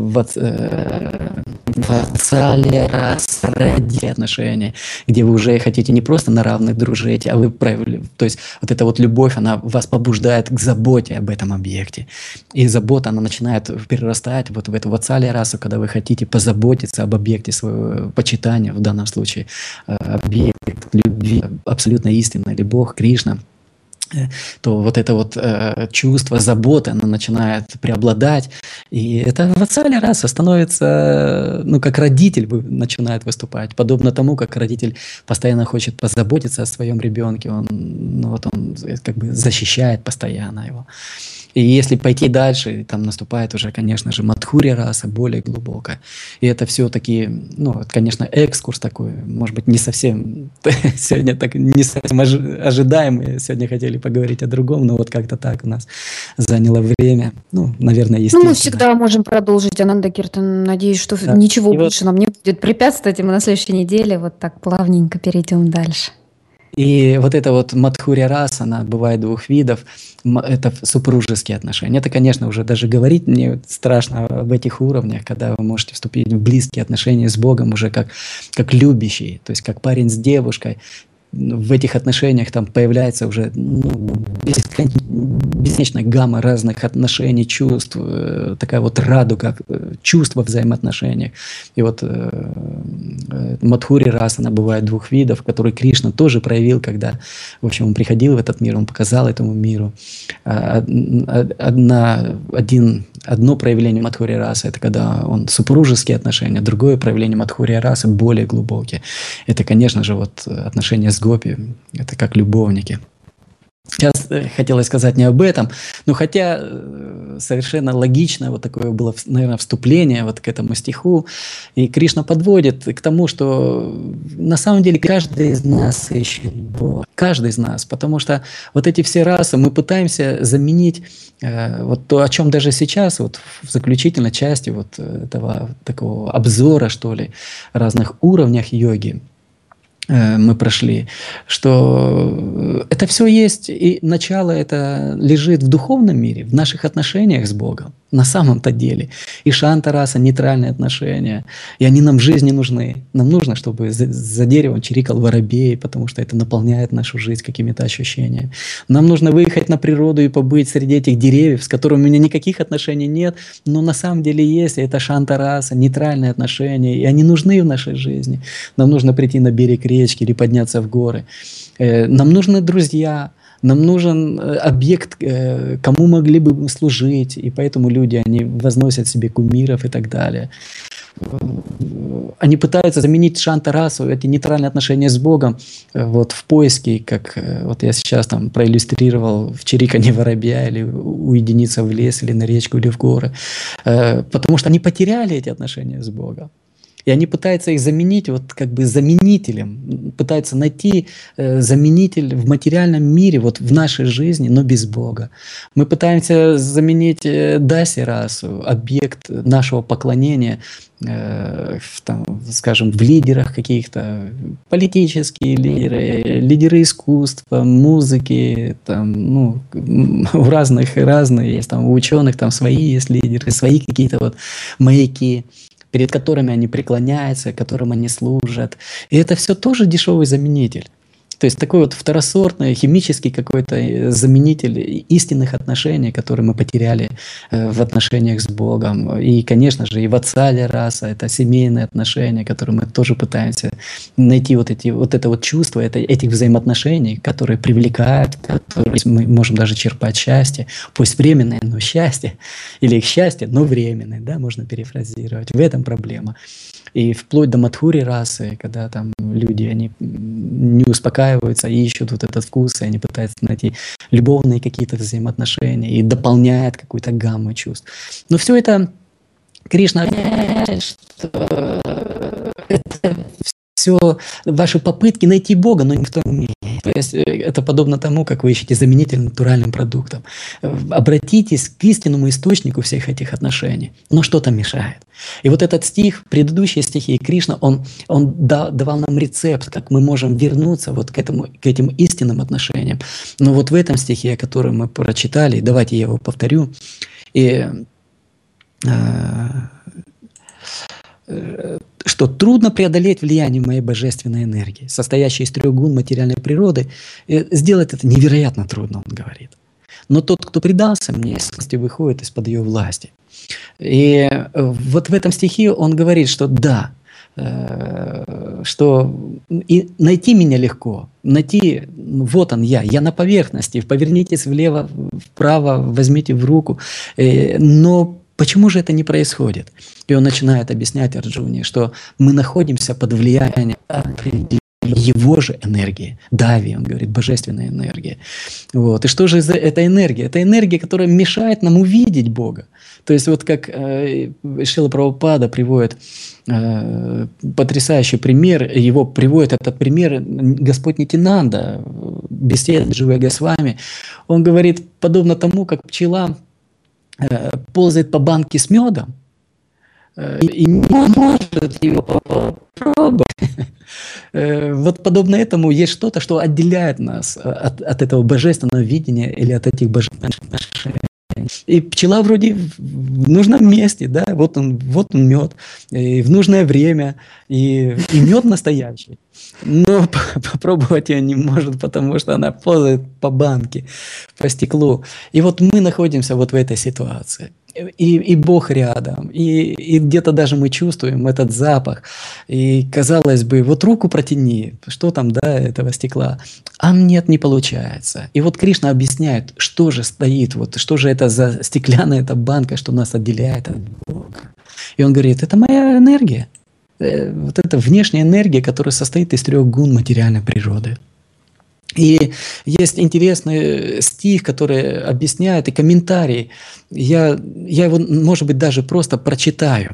ватсалия раса, ради отношения, где вы уже хотите не просто на равных дружить, а вы проявили, то есть вот эта вот любовь, она вас побуждает к заботе об этом объекте. И забота, она начинает перерастать вот в эту ватсалия расу, когда вы хотите позаботиться об объекте своего почитания, в данном случае объект любви, абсолютно истинный, или Бог, Кришна, то вот это вот э, чувство заботы, оно начинает преобладать, и это ватсалия раса становится, ну, как родитель начинает выступать, подобно тому, как родитель постоянно хочет позаботиться о своем ребенке, он, ну, вот он как бы защищает постоянно его. И если пойти дальше, там наступает уже, конечно же, мадхурья раса, более глубокая. И это все-таки, ну, конечно, экскурс такой, может быть, не совсем, сегодня так не совсем ожидаемый, сегодня хотели поговорить о другом, но вот как-то так у нас заняло время. Ну, наверное, естественно. Ну, мы всегда можем продолжить, Ананда Киртан. Надеюсь, что да. ничего и больше вот нам не будет препятствовать, и мы на следующей неделе вот так плавненько перейдем дальше. И вот эта вот мадхурья раса, она бывает двух видов. Это супружеские отношения. Это, конечно, уже даже говорить мне страшно об этих уровнях, когда вы можете вступить в близкие отношения с Богом уже как, как любящий, то есть как парень с девушкой. В этих отношениях там появляется уже, ну, бесконечная гамма разных отношений, чувств, э, такая вот радуга, э, чувства в взаимоотношениях. И вот э, э, мадхурья раса, она бывает двух видов, которые Кришна тоже проявил, когда, в общем, он приходил в этот мир, он показал этому миру. Одна, один, одно проявление мадхурья расы — это когда он супружеские отношения, другое проявление мадхурья расы более глубокие. Это, конечно же, вот отношения с гопи, это как любовники. Сейчас хотелось сказать не об этом, но хотя совершенно логично вот такое было, наверное, вступление вот к этому стиху, и Кришна подводит к тому, что на самом деле каждый из нас ищет Бога, каждый из нас, потому что вот эти все расы мы пытаемся заменить э, вот то, о чем даже сейчас вот в заключительной части вот этого такого обзора, что ли, разных уровнях йоги мы прошли, что это все есть, и начало это лежит в духовном мире, в наших отношениях с Богом, на самом-то деле. И шанта-раса, нейтральные отношения, и они нам в жизни нужны. Нам нужно, чтобы за, за деревом чирикал воробей, потому что это наполняет нашу жизнь какими-то ощущениями. Нам нужно выехать на природу и побыть среди этих деревьев, с которыми у меня никаких отношений нет, но на самом деле есть, и это шанта-раса, нейтральные отношения, и они нужны в нашей жизни. Нам нужно прийти на берег речки или подняться в горы. Нам нужны друзья, нам нужен объект, кому могли бы мы служить, и поэтому люди, они возносят себе кумиров и так далее. Они пытаются заменить шанта-расу, эти нейтральные отношения с Богом, вот в поиске, как вот я сейчас там проиллюстрировал, в чириканье воробья, или уединиться в лес, или на речку, или в горы. Потому что они потеряли эти отношения с Богом. И они пытаются их заменить вот как бы заменителем, пытаются найти э, заменитель в материальном мире, вот в нашей жизни, но без Бога. Мы пытаемся заменить э, даси-расу, объект нашего поклонения, э, в, там, скажем, в лидерах каких-то, политические лидеры, лидеры искусства, музыки, там, ну, у разных разные есть, там, у ученых там свои есть лидеры, свои какие-то вот маяки, перед которыми они преклоняются, которым они служат. И это все тоже дешевый заменитель. То есть такой вот второсортный, химический какой-то заменитель истинных отношений, которые мы потеряли э, в отношениях с Богом. И, конечно же, и ватсалия раса — это семейные отношения, которые мы тоже пытаемся найти вот, эти, вот это вот чувство это, этих взаимоотношений, которые привлекают, которые мы можем даже черпать счастье, пусть временное, но счастье, или их счастье, но временное, да, можно перефразировать. В этом проблема. И вплоть до мадхурьи расы, когда там люди, они не успокаиваются, настраиваются и ищут вот этот вкус, и они пытаются найти любовные какие-то взаимоотношения и дополняют какую-то гамму чувств. Но все это Кришна объясняет, что это все ваши попытки найти Бога, но никто не умеет. То есть это подобно тому, как вы ищете заменитель натуральным продуктам. Обратитесь к истинному источнику всех этих отношений, но что-то мешает. И вот этот стих, предыдущие стихи Кришна, он, он да, давал нам рецепт, как мы можем вернуться вот к, этому, к этим истинным отношениям. Но вот в этом стихе, который мы прочитали, давайте я его повторю, и что трудно преодолеть влияние моей божественной энергии, состоящей из трех гун материальной природы. Сделать это невероятно трудно, он говорит. Но тот, кто предался мне, выходит из-под ее власти. И вот в этом стихе он говорит, что да, что и найти меня легко, найти, вот он я, я на поверхности, повернитесь влево, вправо, возьмите в руку, но почему же это не происходит? И он начинает объяснять Арджуне, что мы находимся под влиянием его же энергии. Дави, он говорит, божественная энергия. Вот. И что же за эта энергия? Это энергия, которая мешает нам увидеть Бога. То есть вот как э, Шрила Прабхупада приводит э, потрясающий пример, его приводит этот пример Господь Нитянанда, беседа Дживая Госвами. Он говорит, подобно тому, как пчела ползает по банке с медом и не может его попробовать. Вот подобно этому есть что-то, что отделяет нас от, от этого божественного видения или от этих божественных отношений. И пчела вроде в нужном месте, да, вот он, вот он мед, и в нужное время, и, и мед настоящий. Но попробовать ее не может, потому что она ползает по банке, по стеклу. И вот мы находимся вот в этой ситуации. И, и Бог рядом, и, и где-то даже мы чувствуем этот запах. И казалось бы, вот руку протяни, что там, да, этого стекла. А нет, не получается. И вот Кришна объясняет, что же стоит, вот, что же это за стеклянная эта банка, что нас отделяет от Бога. И он говорит, это моя энергия. Вот эта внешняя энергия, которая состоит из трех гун материальной природы. И есть интересный стих, который объясняет, и комментарий. Я, я его, может быть, даже просто прочитаю.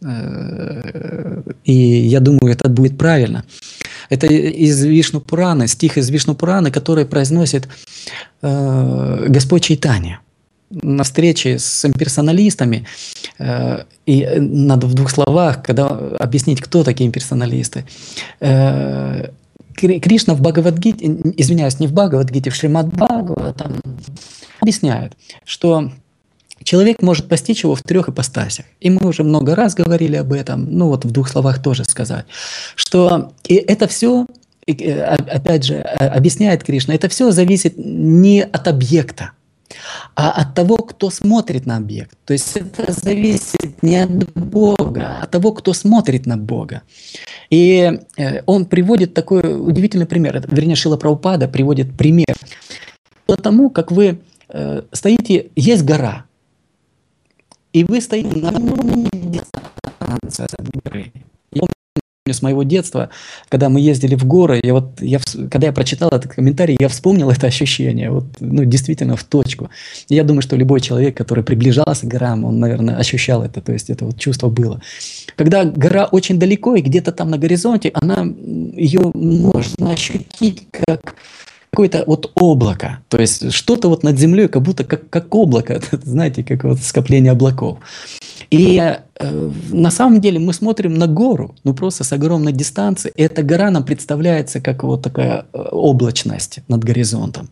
И я думаю, это будет правильно. Это из Вишну Пураны, стих из Вишну Пураны, который произносит э, Господь Чайтанья на встрече с имперсоналистами. Э, и надо в двух словах, когда объяснить, кто такие имперсоналисты. Э, Кришна в Бхагавад-гите, извиняюсь, не в Бхагавад-гите, в Шримад-Бхагаватам объясняет, что человек может постичь его в трех ипостасях. И мы уже много раз говорили об этом, ну вот в двух словах тоже сказать, что и это все, опять же, объясняет Кришна, это все зависит не от объекта, а от того, кто смотрит на объект. То есть это зависит не от Бога, а от того, кто смотрит на Бога. И он приводит такой удивительный пример, вернее, Шрила Прабхупада приводит пример по тому, как вы стоите, есть гора, и вы стоите на огромной дистанции от горы. Я помню с моего детства, когда мы ездили в горы, я вот, я, когда я прочитал этот комментарий, я вспомнил это ощущение, вот, ну, действительно в точку. И я думаю, что любой человек, который приближался к горам, он, наверное, ощущал это, то есть это вот чувство было. Когда гора очень далеко, и где-то там на горизонте, она, ее можно ощутить как какое-то вот облако, то есть что-то вот над землей, как будто как, как облако, знаете, как вот скопление облаков. И э, на самом деле мы смотрим на гору, ну просто с огромной дистанции, и эта гора нам представляется как вот такая облачность над горизонтом.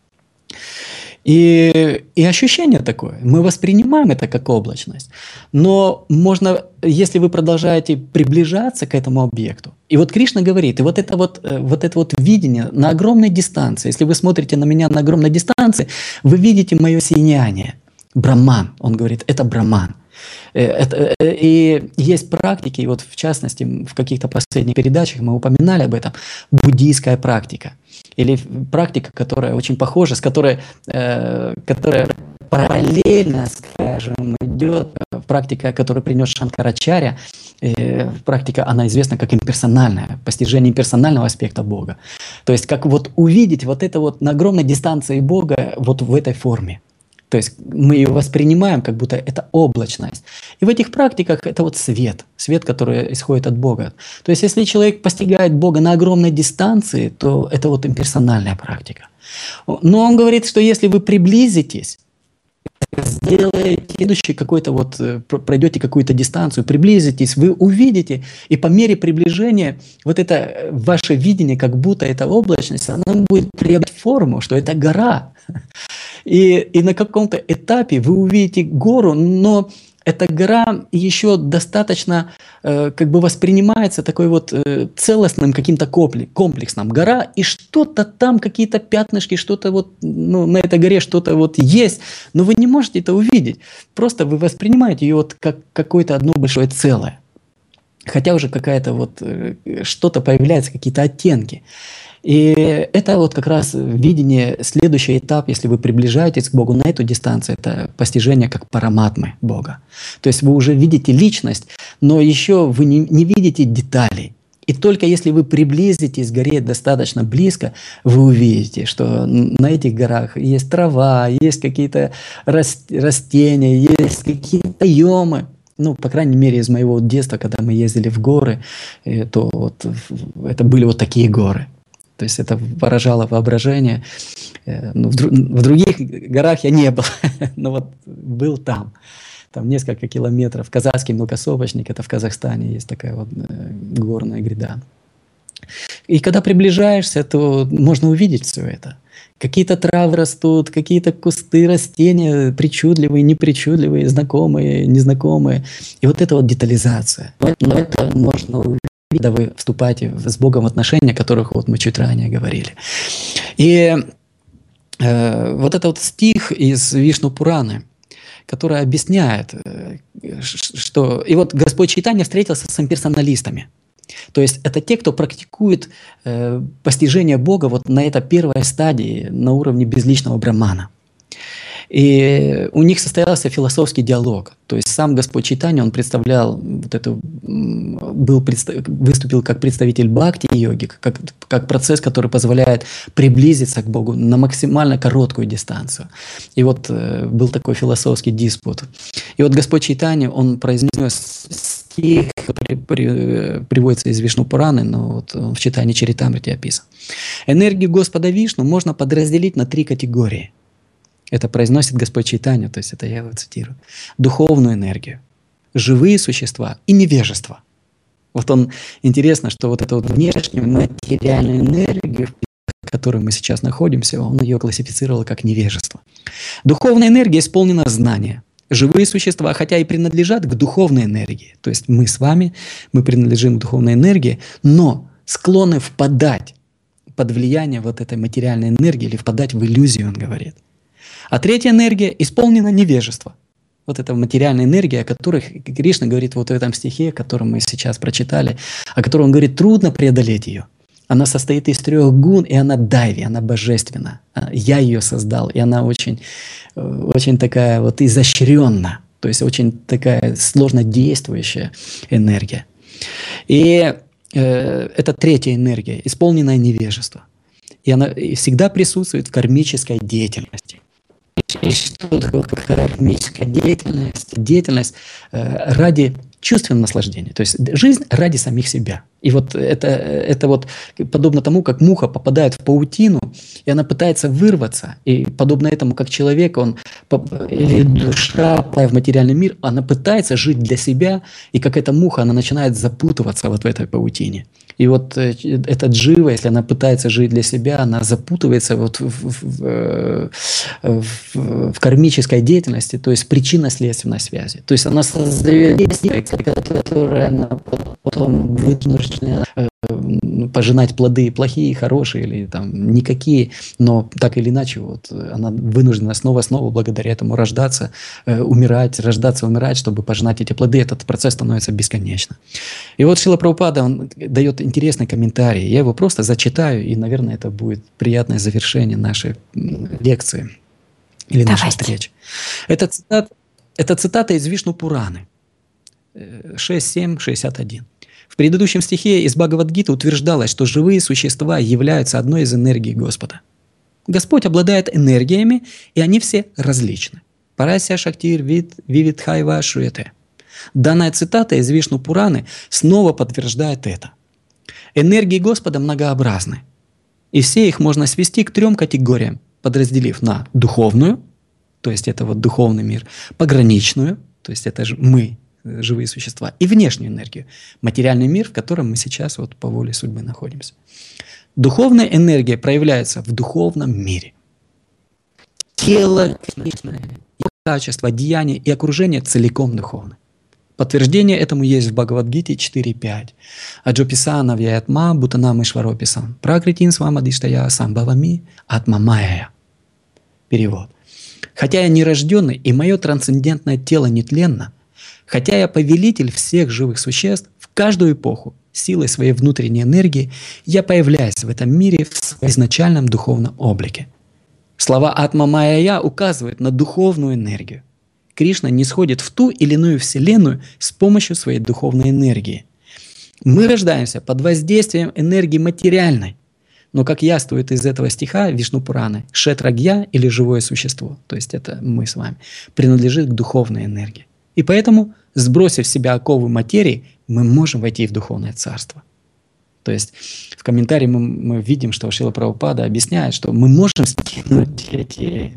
И, и ощущение такое, мы воспринимаем это как облачность, но можно, если вы продолжаете приближаться к этому объекту, и вот Кришна говорит, и вот это вот, вот это вот видение на огромной дистанции, если вы смотрите на меня на огромной дистанции, вы видите мое сияние, Браман, он говорит, это Браман. Это, и есть практики, и вот в частности в каких-то последних передачах мы упоминали об этом, буддийская практика. Или практика, которая очень похожа, с которой, э, которая параллельно, скажем, идет э, практика, которую принес Шанкарачарья. Э, практика, она известна как имперсональная, постижение имперсонального аспекта Бога. То есть как вот увидеть вот это вот на огромной дистанции Бога вот в этой форме. То есть мы ее воспринимаем, как будто это облачность. И в этих практиках это вот свет, свет, который исходит от Бога. То есть если человек постигает Бога на огромной дистанции, то это вот имперсональная практика. Но он говорит, что если вы приблизитесь, сделаете следующий какой-то вот, пройдете какую-то дистанцию, приблизитесь, вы увидите, и по мере приближения вот это ваше видение, как будто эта облачность, она будет приобретать форму, что это гора. И, и на каком-то этапе вы увидите гору, но эта гора еще достаточно э, как бы воспринимается такой вот э, целостным каким-то комплексом. Гора, и что-то там, какие-то пятнышки, что-то вот, ну, на этой горе что-то вот есть, но вы не можете это увидеть. Просто вы воспринимаете ее вот как какое-то одно большое целое. Хотя уже какая-то вот э, что-то появляется, какие-то оттенки. И это вот как раз видение, следующий этап, если вы приближаетесь к Богу на эту дистанцию, это постижение как параматмы Бога. То есть вы уже видите личность, но еще вы не, не видите деталей. И только если вы приблизитесь к горе достаточно близко, вы увидите, что на этих горах есть трава, есть какие-то растения, есть какие-то ямы. Ну, по крайней мере, из моего детства, когда мы ездили в горы, то вот это были вот такие горы. То есть это поражало воображение. Ну, в, в других горах я не был, но вот был там. Там несколько километров. Казахский многосопочник, это в Казахстане есть такая вот горная гряда. И когда приближаешься, то можно увидеть все это. Какие-то травы растут, какие-то кусты, растения, причудливые, непричудливые, знакомые, незнакомые. И вот это вот детализация. Но это можно увидеть, когда вы вступаете с Богом в отношения, о которых вот мы чуть ранее говорили. И э, вот этот вот стих из Вишну Пураны, который объясняет, э, что... И вот Господь Чайтанья встретился с имперсоналистами. То есть это те, кто практикует э, постижение Бога вот на этой первой стадии, на уровне безличного брамана. И у них состоялся философский диалог. То есть сам Господь Чайтанья, он представлял, вот это, был, выступил как представитель бхакти-йоги, как, как процесс, который позволяет приблизиться к Богу на максимально короткую дистанцию. И вот э, был такой философский диспут. И вот Господь Чайтанья, он произнес стих, который при, приводится из Вишну Пураны, но вот в читании Чаритамрити описан. Энергию Господа Вишну можно подразделить на три категории. Это произносит Господь Чайтанья, то есть это я его цитирую. Духовную энергию, живые существа и невежество. Вот он, интересно, что вот эту вот внешнюю материальную энергию, в которой мы сейчас находимся, он ее классифицировал как невежество. Духовная энергия исполнена знания. Живые существа, хотя и принадлежат к духовной энергии, то есть мы с вами, мы принадлежим к духовной энергии, но склонны впадать под влияние вот этой материальной энергии или впадать в иллюзию, он говорит. А третья энергия исполнена невежество. Вот эта материальная энергия, о которой Кришна говорит вот в этом стихе, который мы сейчас прочитали, о котором он говорит, трудно преодолеть ее. Она состоит из трех гун, и она дайви, она божественна. Я ее создал, и она очень, очень такая вот изощренная, то есть очень такая сложно действующая энергия. И э, это третья энергия, исполненное невежество. И она всегда присутствует в кармической деятельности. И что такое кармическая деятельность? Деятельность э, ради чувственного наслаждения. То есть жизнь ради самих себя. И вот это, это вот подобно тому, как муха попадает в паутину, и она пытается вырваться. И подобно этому, как человек, он, или душа, попадая в материальный мир, она пытается жить для себя, и как эта муха, она начинает запутываться вот в этой паутине. И вот эта джива, если она пытается жить для себя, она запутывается вот в, в, в, в, в кармической деятельности, то есть причинно-следственной связи. То есть она создает действия, которые она потом вынуждена э, пожинать плоды плохие, хорошие или там никакие, но так или иначе вот она вынуждена снова-снова благодаря этому рождаться, э, умирать, рождаться, умирать, чтобы пожинать эти плоды. Этот процесс становится бесконечным. И вот Шрила Прабхупада, он дает интересный комментарий. Я его просто зачитаю, и, наверное, это будет приятное завершение нашей лекции или нашей Давайте. встречи. Это цитата, Это цитата из Вишну Пураны шесть семь шестьдесят один. В предыдущем стихе из Бхагавад-гиты утверждалось, что живые существа являются одной из энергий Господа. Господь обладает энергиями, и они все различны. Парася Шактир Вид Вивидхайва Шуэте. Данная цитата из Вишну Пураны снова подтверждает это. Энергии Господа многообразны, и все их можно свести к трем категориям, подразделив на духовную, то есть это вот духовный мир, пограничную, то есть это же мы, живые существа, и внешнюю энергию, материальный мир, в котором мы сейчас вот по воле судьбы находимся. Духовная энергия проявляется в духовном мире. Тело, качество, деяние и окружение целиком духовны. Подтверждение этому есть в Бхагавад-гите четыре пять. Аджописана вьяятма бутанам ишварописан. Пракритин свамадиштая самбавами атмамая. Перевод. Хотя я нерожденный, и мое трансцендентное тело нетленно, хотя я повелитель всех живых существ, в каждую эпоху, силой своей внутренней энергии, я появляюсь в этом мире в своем изначальном духовном облике. Слова «Атма Майя Я» указывают на духовную энергию. Кришна не сходит в ту или иную вселенную с помощью своей духовной энергии. Мы рождаемся под воздействием энергии материальной, но, как яствует из этого стиха Вишну Пураны, Кшетрагья или живое существо, то есть это мы с вами, принадлежит к духовной энергии. И поэтому, сбросив с себя оковы материи, мы можем войти в духовное царство. То есть в комментарии мы, мы видим, что Шрила Прабхупада объясняет, что мы можем скинуть эти,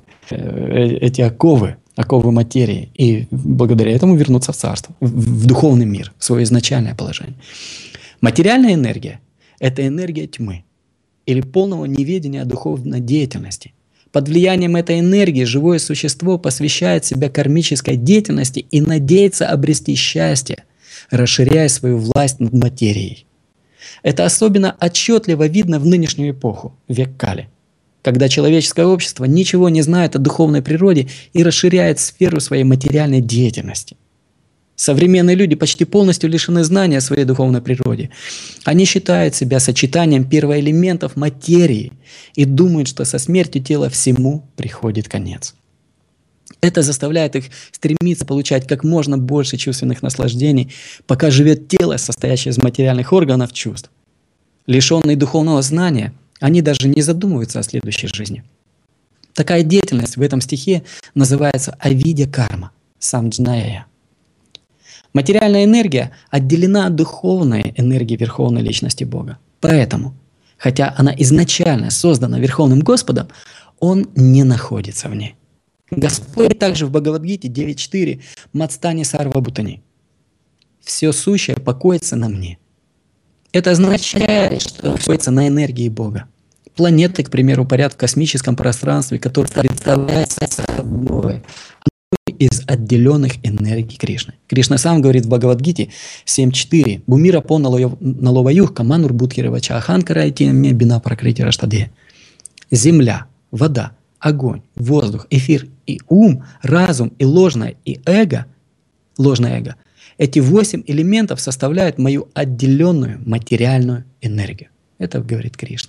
эти оковы, оковы материи, и благодаря этому вернуться в царство, в, в духовный мир, в свое изначальное положение. Материальная энергия – это энергия тьмы или полного неведения о духовной деятельности. Под влиянием этой энергии живое существо посвящает себя кармической деятельности и надеется обрести счастье, расширяя свою власть над материей. Это особенно отчетливо видно в нынешнюю эпоху, век Кали, когда человеческое общество ничего не знает о духовной природе и расширяет сферу своей материальной деятельности. Современные люди почти полностью лишены знания о своей духовной природе. Они считают себя сочетанием первоэлементов материи и думают, что со смертью тела всему приходит конец. Это заставляет их стремиться получать как можно больше чувственных наслаждений, пока живет тело, состоящее из материальных органов чувств. Лишенные духовного знания, они даже не задумываются о следующей жизни. Такая деятельность в этом стихе называется авидья карма, самджная. Материальная энергия отделена от духовной энергии Верховной Личности Бога. Поэтому, хотя она изначально создана Верховным Господом, Он не находится в ней. Господь также в Бхагавад-гите девять четыре «Мацтани сарва бутани». «Все сущее покоится на мне». Это означает, что покоится на энергии Бога. Планеты, к примеру, парят в космическом пространстве, которое представляет собой из отделенных энергий Кришны. Кришна сам говорит в Бхагавад-гите семь четыре «Бумира по наловаюх каманур будхировача аханкара айти ме бина пракрити раштаде». Земля, вода, огонь, воздух, эфир и ум, разум и ложное и эго, ложное эго, эти восемь элементов составляют мою отделенную материальную энергию. Это говорит Кришна.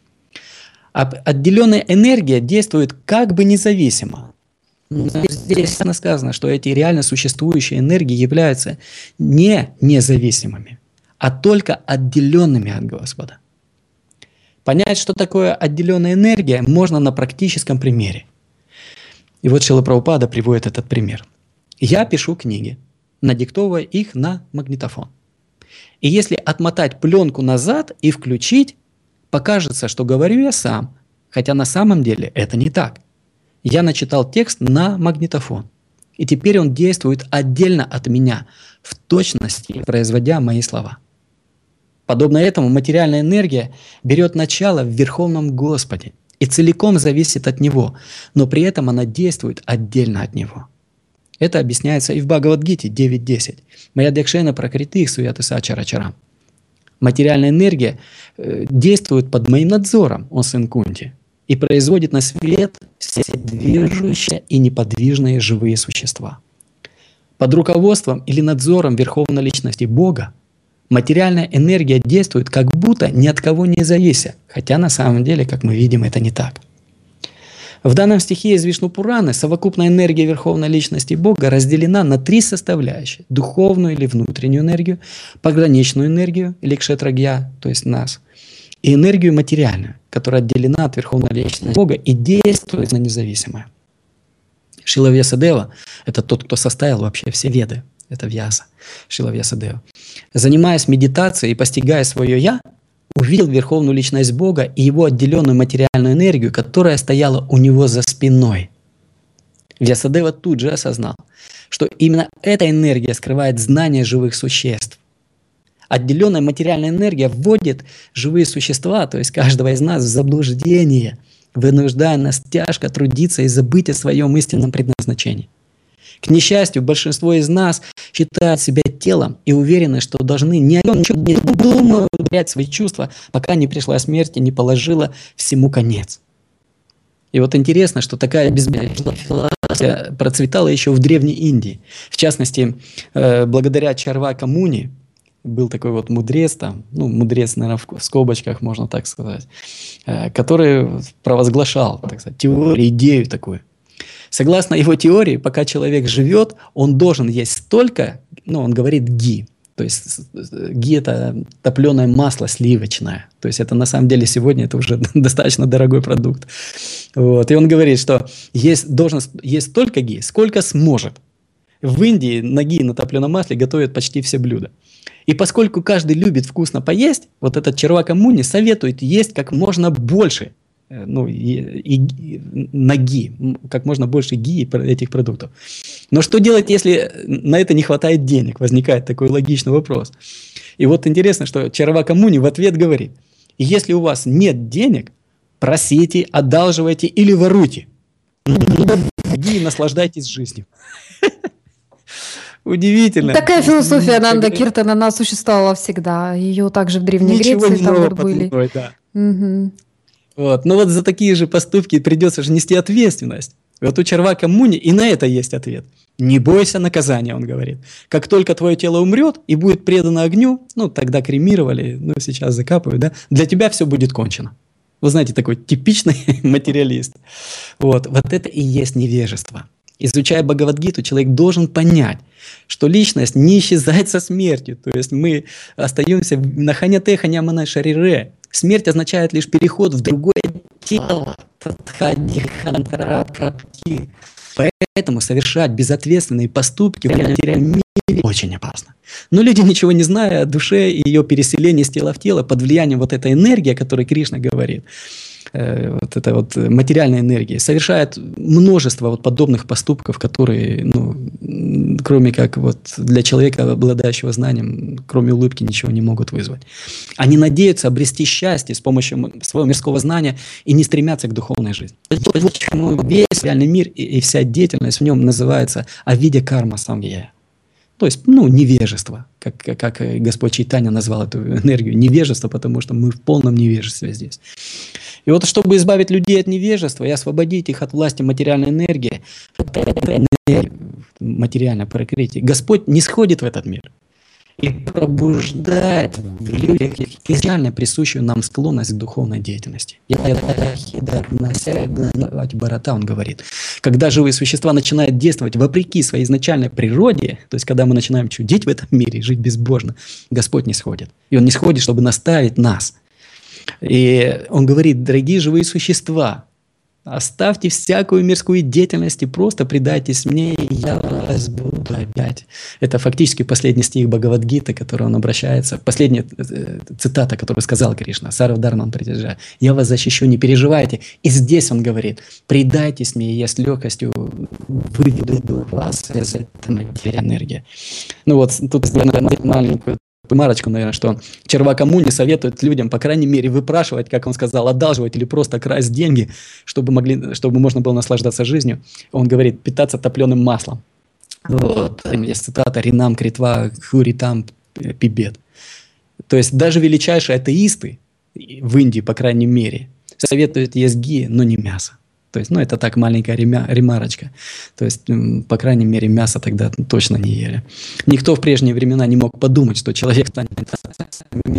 А отделенная энергия действует как бы независимо. Но здесь сказано, что эти реально существующие энергии являются не независимыми, а только отделенными от Господа. Понять, что такое отделенная энергия, можно на практическом примере. И вот Шрила Прабхупада приводит этот пример. Я пишу книги, надиктовывая их на магнитофон. И если отмотать пленку назад и включить, покажется, что говорю я сам, хотя на самом деле это не так. Я начитал текст на магнитофон, и теперь он действует отдельно от меня, в точности производя мои слова. Подобно этому материальная энергия берет начало в Верховном Господе и целиком зависит от Него, но при этом она действует отдельно от Него. Это объясняется и в Бхагавад-гите девять десять. «Моя декшена пракрити их суяты сачарачарам». Материальная энергия э, действует под моим надзором, он сын Кунти, и производит на свет все движущие и неподвижные живые существа. Под руководством или надзором Верховной Личности Бога материальная энергия действует как будто ни от кого не завися, хотя на самом деле, как мы видим, это не так. В данном стихе из Вишну Пураны совокупная энергия Верховной Личности Бога разделена на три составляющие. Духовную или внутреннюю энергию, пограничную энергию или кшетрагья, то есть нас, и энергию материальную, которая отделена от Верховной Личности Бога и действует на независимое. Шила Вьясадева – это тот, кто составил вообще все веды. Это Вьяса, Шила Вьясадева. Занимаясь медитацией и постигая свое «я», увидел Верховную Личность Бога и его отделенную материальную энергию, которая стояла у него за спиной. Вьясадева тут же осознал, что именно эта энергия скрывает знание живых существ. Отделенная материальная энергия вводит живые существа, то есть каждого из нас, в заблуждение, вынуждая нас тяжко трудиться и забыть о своем истинном предназначении. К несчастью, большинство из нас считают себя телом и уверены, что должны ни о чем не думать, удовлетворять свои чувства, пока не пришла смерть и не положила всему конец. И вот интересно, что такая безбрежная философия процветала еще в Древней Индии. В частности, благодаря Чарвака Муни, был такой вот мудрец, там, ну, мудрец, наверное, в скобочках, можно так сказать, который провозглашал, так сказать, теорию, идею такую. Согласно его теории, пока человек живет, он должен есть столько, ну, он говорит ги. То есть ги – это топленое масло сливочное. То есть это на самом деле сегодня это уже достаточно дорогой продукт. Вот. И он говорит, что есть, должен есть столько ги, сколько сможет. В Индии на ги на топленом масле готовят почти все блюда. И поскольку каждый любит вкусно поесть, вот этот Чарвака Муни советует есть как можно больше. Ну, и, и, на ги, как можно больше ги этих продуктов. Но что делать, если на это не хватает денег? Возникает такой логичный вопрос. И вот интересно, что Чарвака Муни в ответ говорит: если у вас нет денег, просите, одалживайте или воруйте. Ги и наслаждайтесь жизнью. Удивительно. Такая философия Ананда Киртана, она существовала всегда. Ее также в Древней Греции там вот были. Да. Угу. Вот. Но вот за такие же поступки придется же нести ответственность. Вот у Чарвака Муни и на это есть ответ. Не бойся наказания, он говорит. Как только твое тело умрет и будет предано огню, ну тогда кремировали, ну сейчас закапывают, да, для тебя все будет кончено. Вы знаете, такой типичный материалист. Вот. Вот это и есть невежество. Изучая Бхагавад-гиту, человек должен понять, что личность не исчезает со смертью. То есть мы остаемся на ханяте ханямана шарире. Смерть означает лишь переход в другое тело. Поэтому совершать безответственные поступки в материальном мире очень опасно. Но люди, ничего не зная о душе и ее переселении с тела в тело, под влиянием вот этой энергии, о которой Кришна говорит, вот эта вот материальная энергия, совершает множество вот подобных поступков, которые, ну, кроме как вот для человека, обладающего знанием, кроме улыбки, ничего не могут вызвать. Они надеются обрести счастье с помощью своего мирского знания и не стремятся к духовной жизни. Почему весь реальный мир и, и вся деятельность в нем называется авидя карма самгья. То есть, ну, невежество, как, как Господь Чайтанья назвал эту энергию, невежество, потому что мы в полном невежестве здесь. И вот чтобы избавить людей от невежества и освободить их от власти материальной энергии, материальное прокрытие, Господь не сходит в этот мир и пробуждает в людях изначально присущую нам склонность к духовной деятельности. Барата, он говорит, когда живые существа начинают действовать вопреки своей изначальной природе, то есть когда мы начинаем чудить в этом мире, жить безбожно, Господь не сходит. И Он не сходит, чтобы наставить нас. И Он говорит: дорогие живые существа, оставьте всякую мирскую деятельность и просто предайтесь мне, и я вас буду опять. Это фактически последний стих Бхагавад-гиты, который он обращается, последняя цитата, которую сказал Кришна, Сарва Дharмам притяжа: я вас защищу, не переживайте. И здесь он говорит: предайтесь мне, и я с легкостью выведу вас из этой материальной энергии. Ну вот, тут маленькую ремарочку, наверное, что Чарвака Муни советует людям, по крайней мере, выпрашивать, как он сказал, одалживать или просто красть деньги, чтобы, могли, чтобы можно было наслаждаться жизнью. Он говорит: питаться топленым маслом. Вот. Есть цитата: «Ринам критва хуритам пибет». То есть даже величайшие атеисты в Индии, по крайней мере, советуют есть ги, но не мясо. То есть, ну, это так, маленькая ремарочка. То есть, по крайней мере, мясо тогда точно не ели. Никто в прежние времена не мог подумать, что человек станет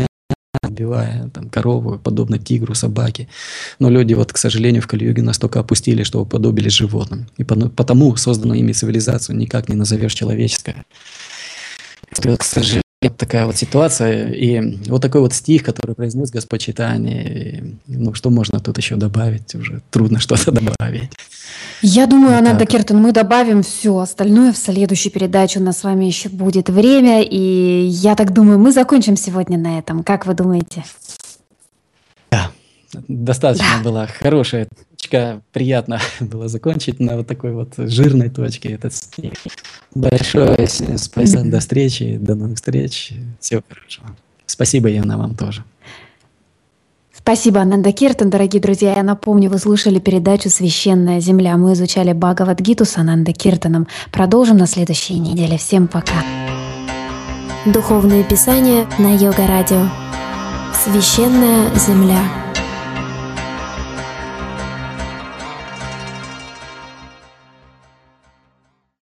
отбивая там корову, подобно тигру, собаке. Но люди, вот, к сожалению, в Кали-юге настолько опустили, что уподобились животным. И потому созданную ими цивилизацию никак не назовешь человеческой. К сожалению, такая вот ситуация. И вот такой вот стих, который произнес Господь Чайтанья. Ну, что можно тут еще добавить? Уже трудно что-то добавить. Я думаю, Вот Ананда так вот. Киртан, мы добавим все остальное в следующей передаче. У нас с вами еще будет время. И я так думаю, мы закончим сегодня на этом. Как вы думаете? Да, достаточно была хорошая точка. Приятно было закончить на вот такой вот жирной точке этот стих. Большое всем спасибо. До встречи, до новых встреч. Всего хорошего. Спасибо, Яна, вам тоже. Спасибо, Ананда Киртан, дорогие друзья. Я напомню, вы слушали передачу «Священная земля». Мы изучали Бхагавад-гиту с Ананда Киртаном. Продолжим на следующей неделе. Всем пока. Духовные писания на Йога Радио. Священная земля.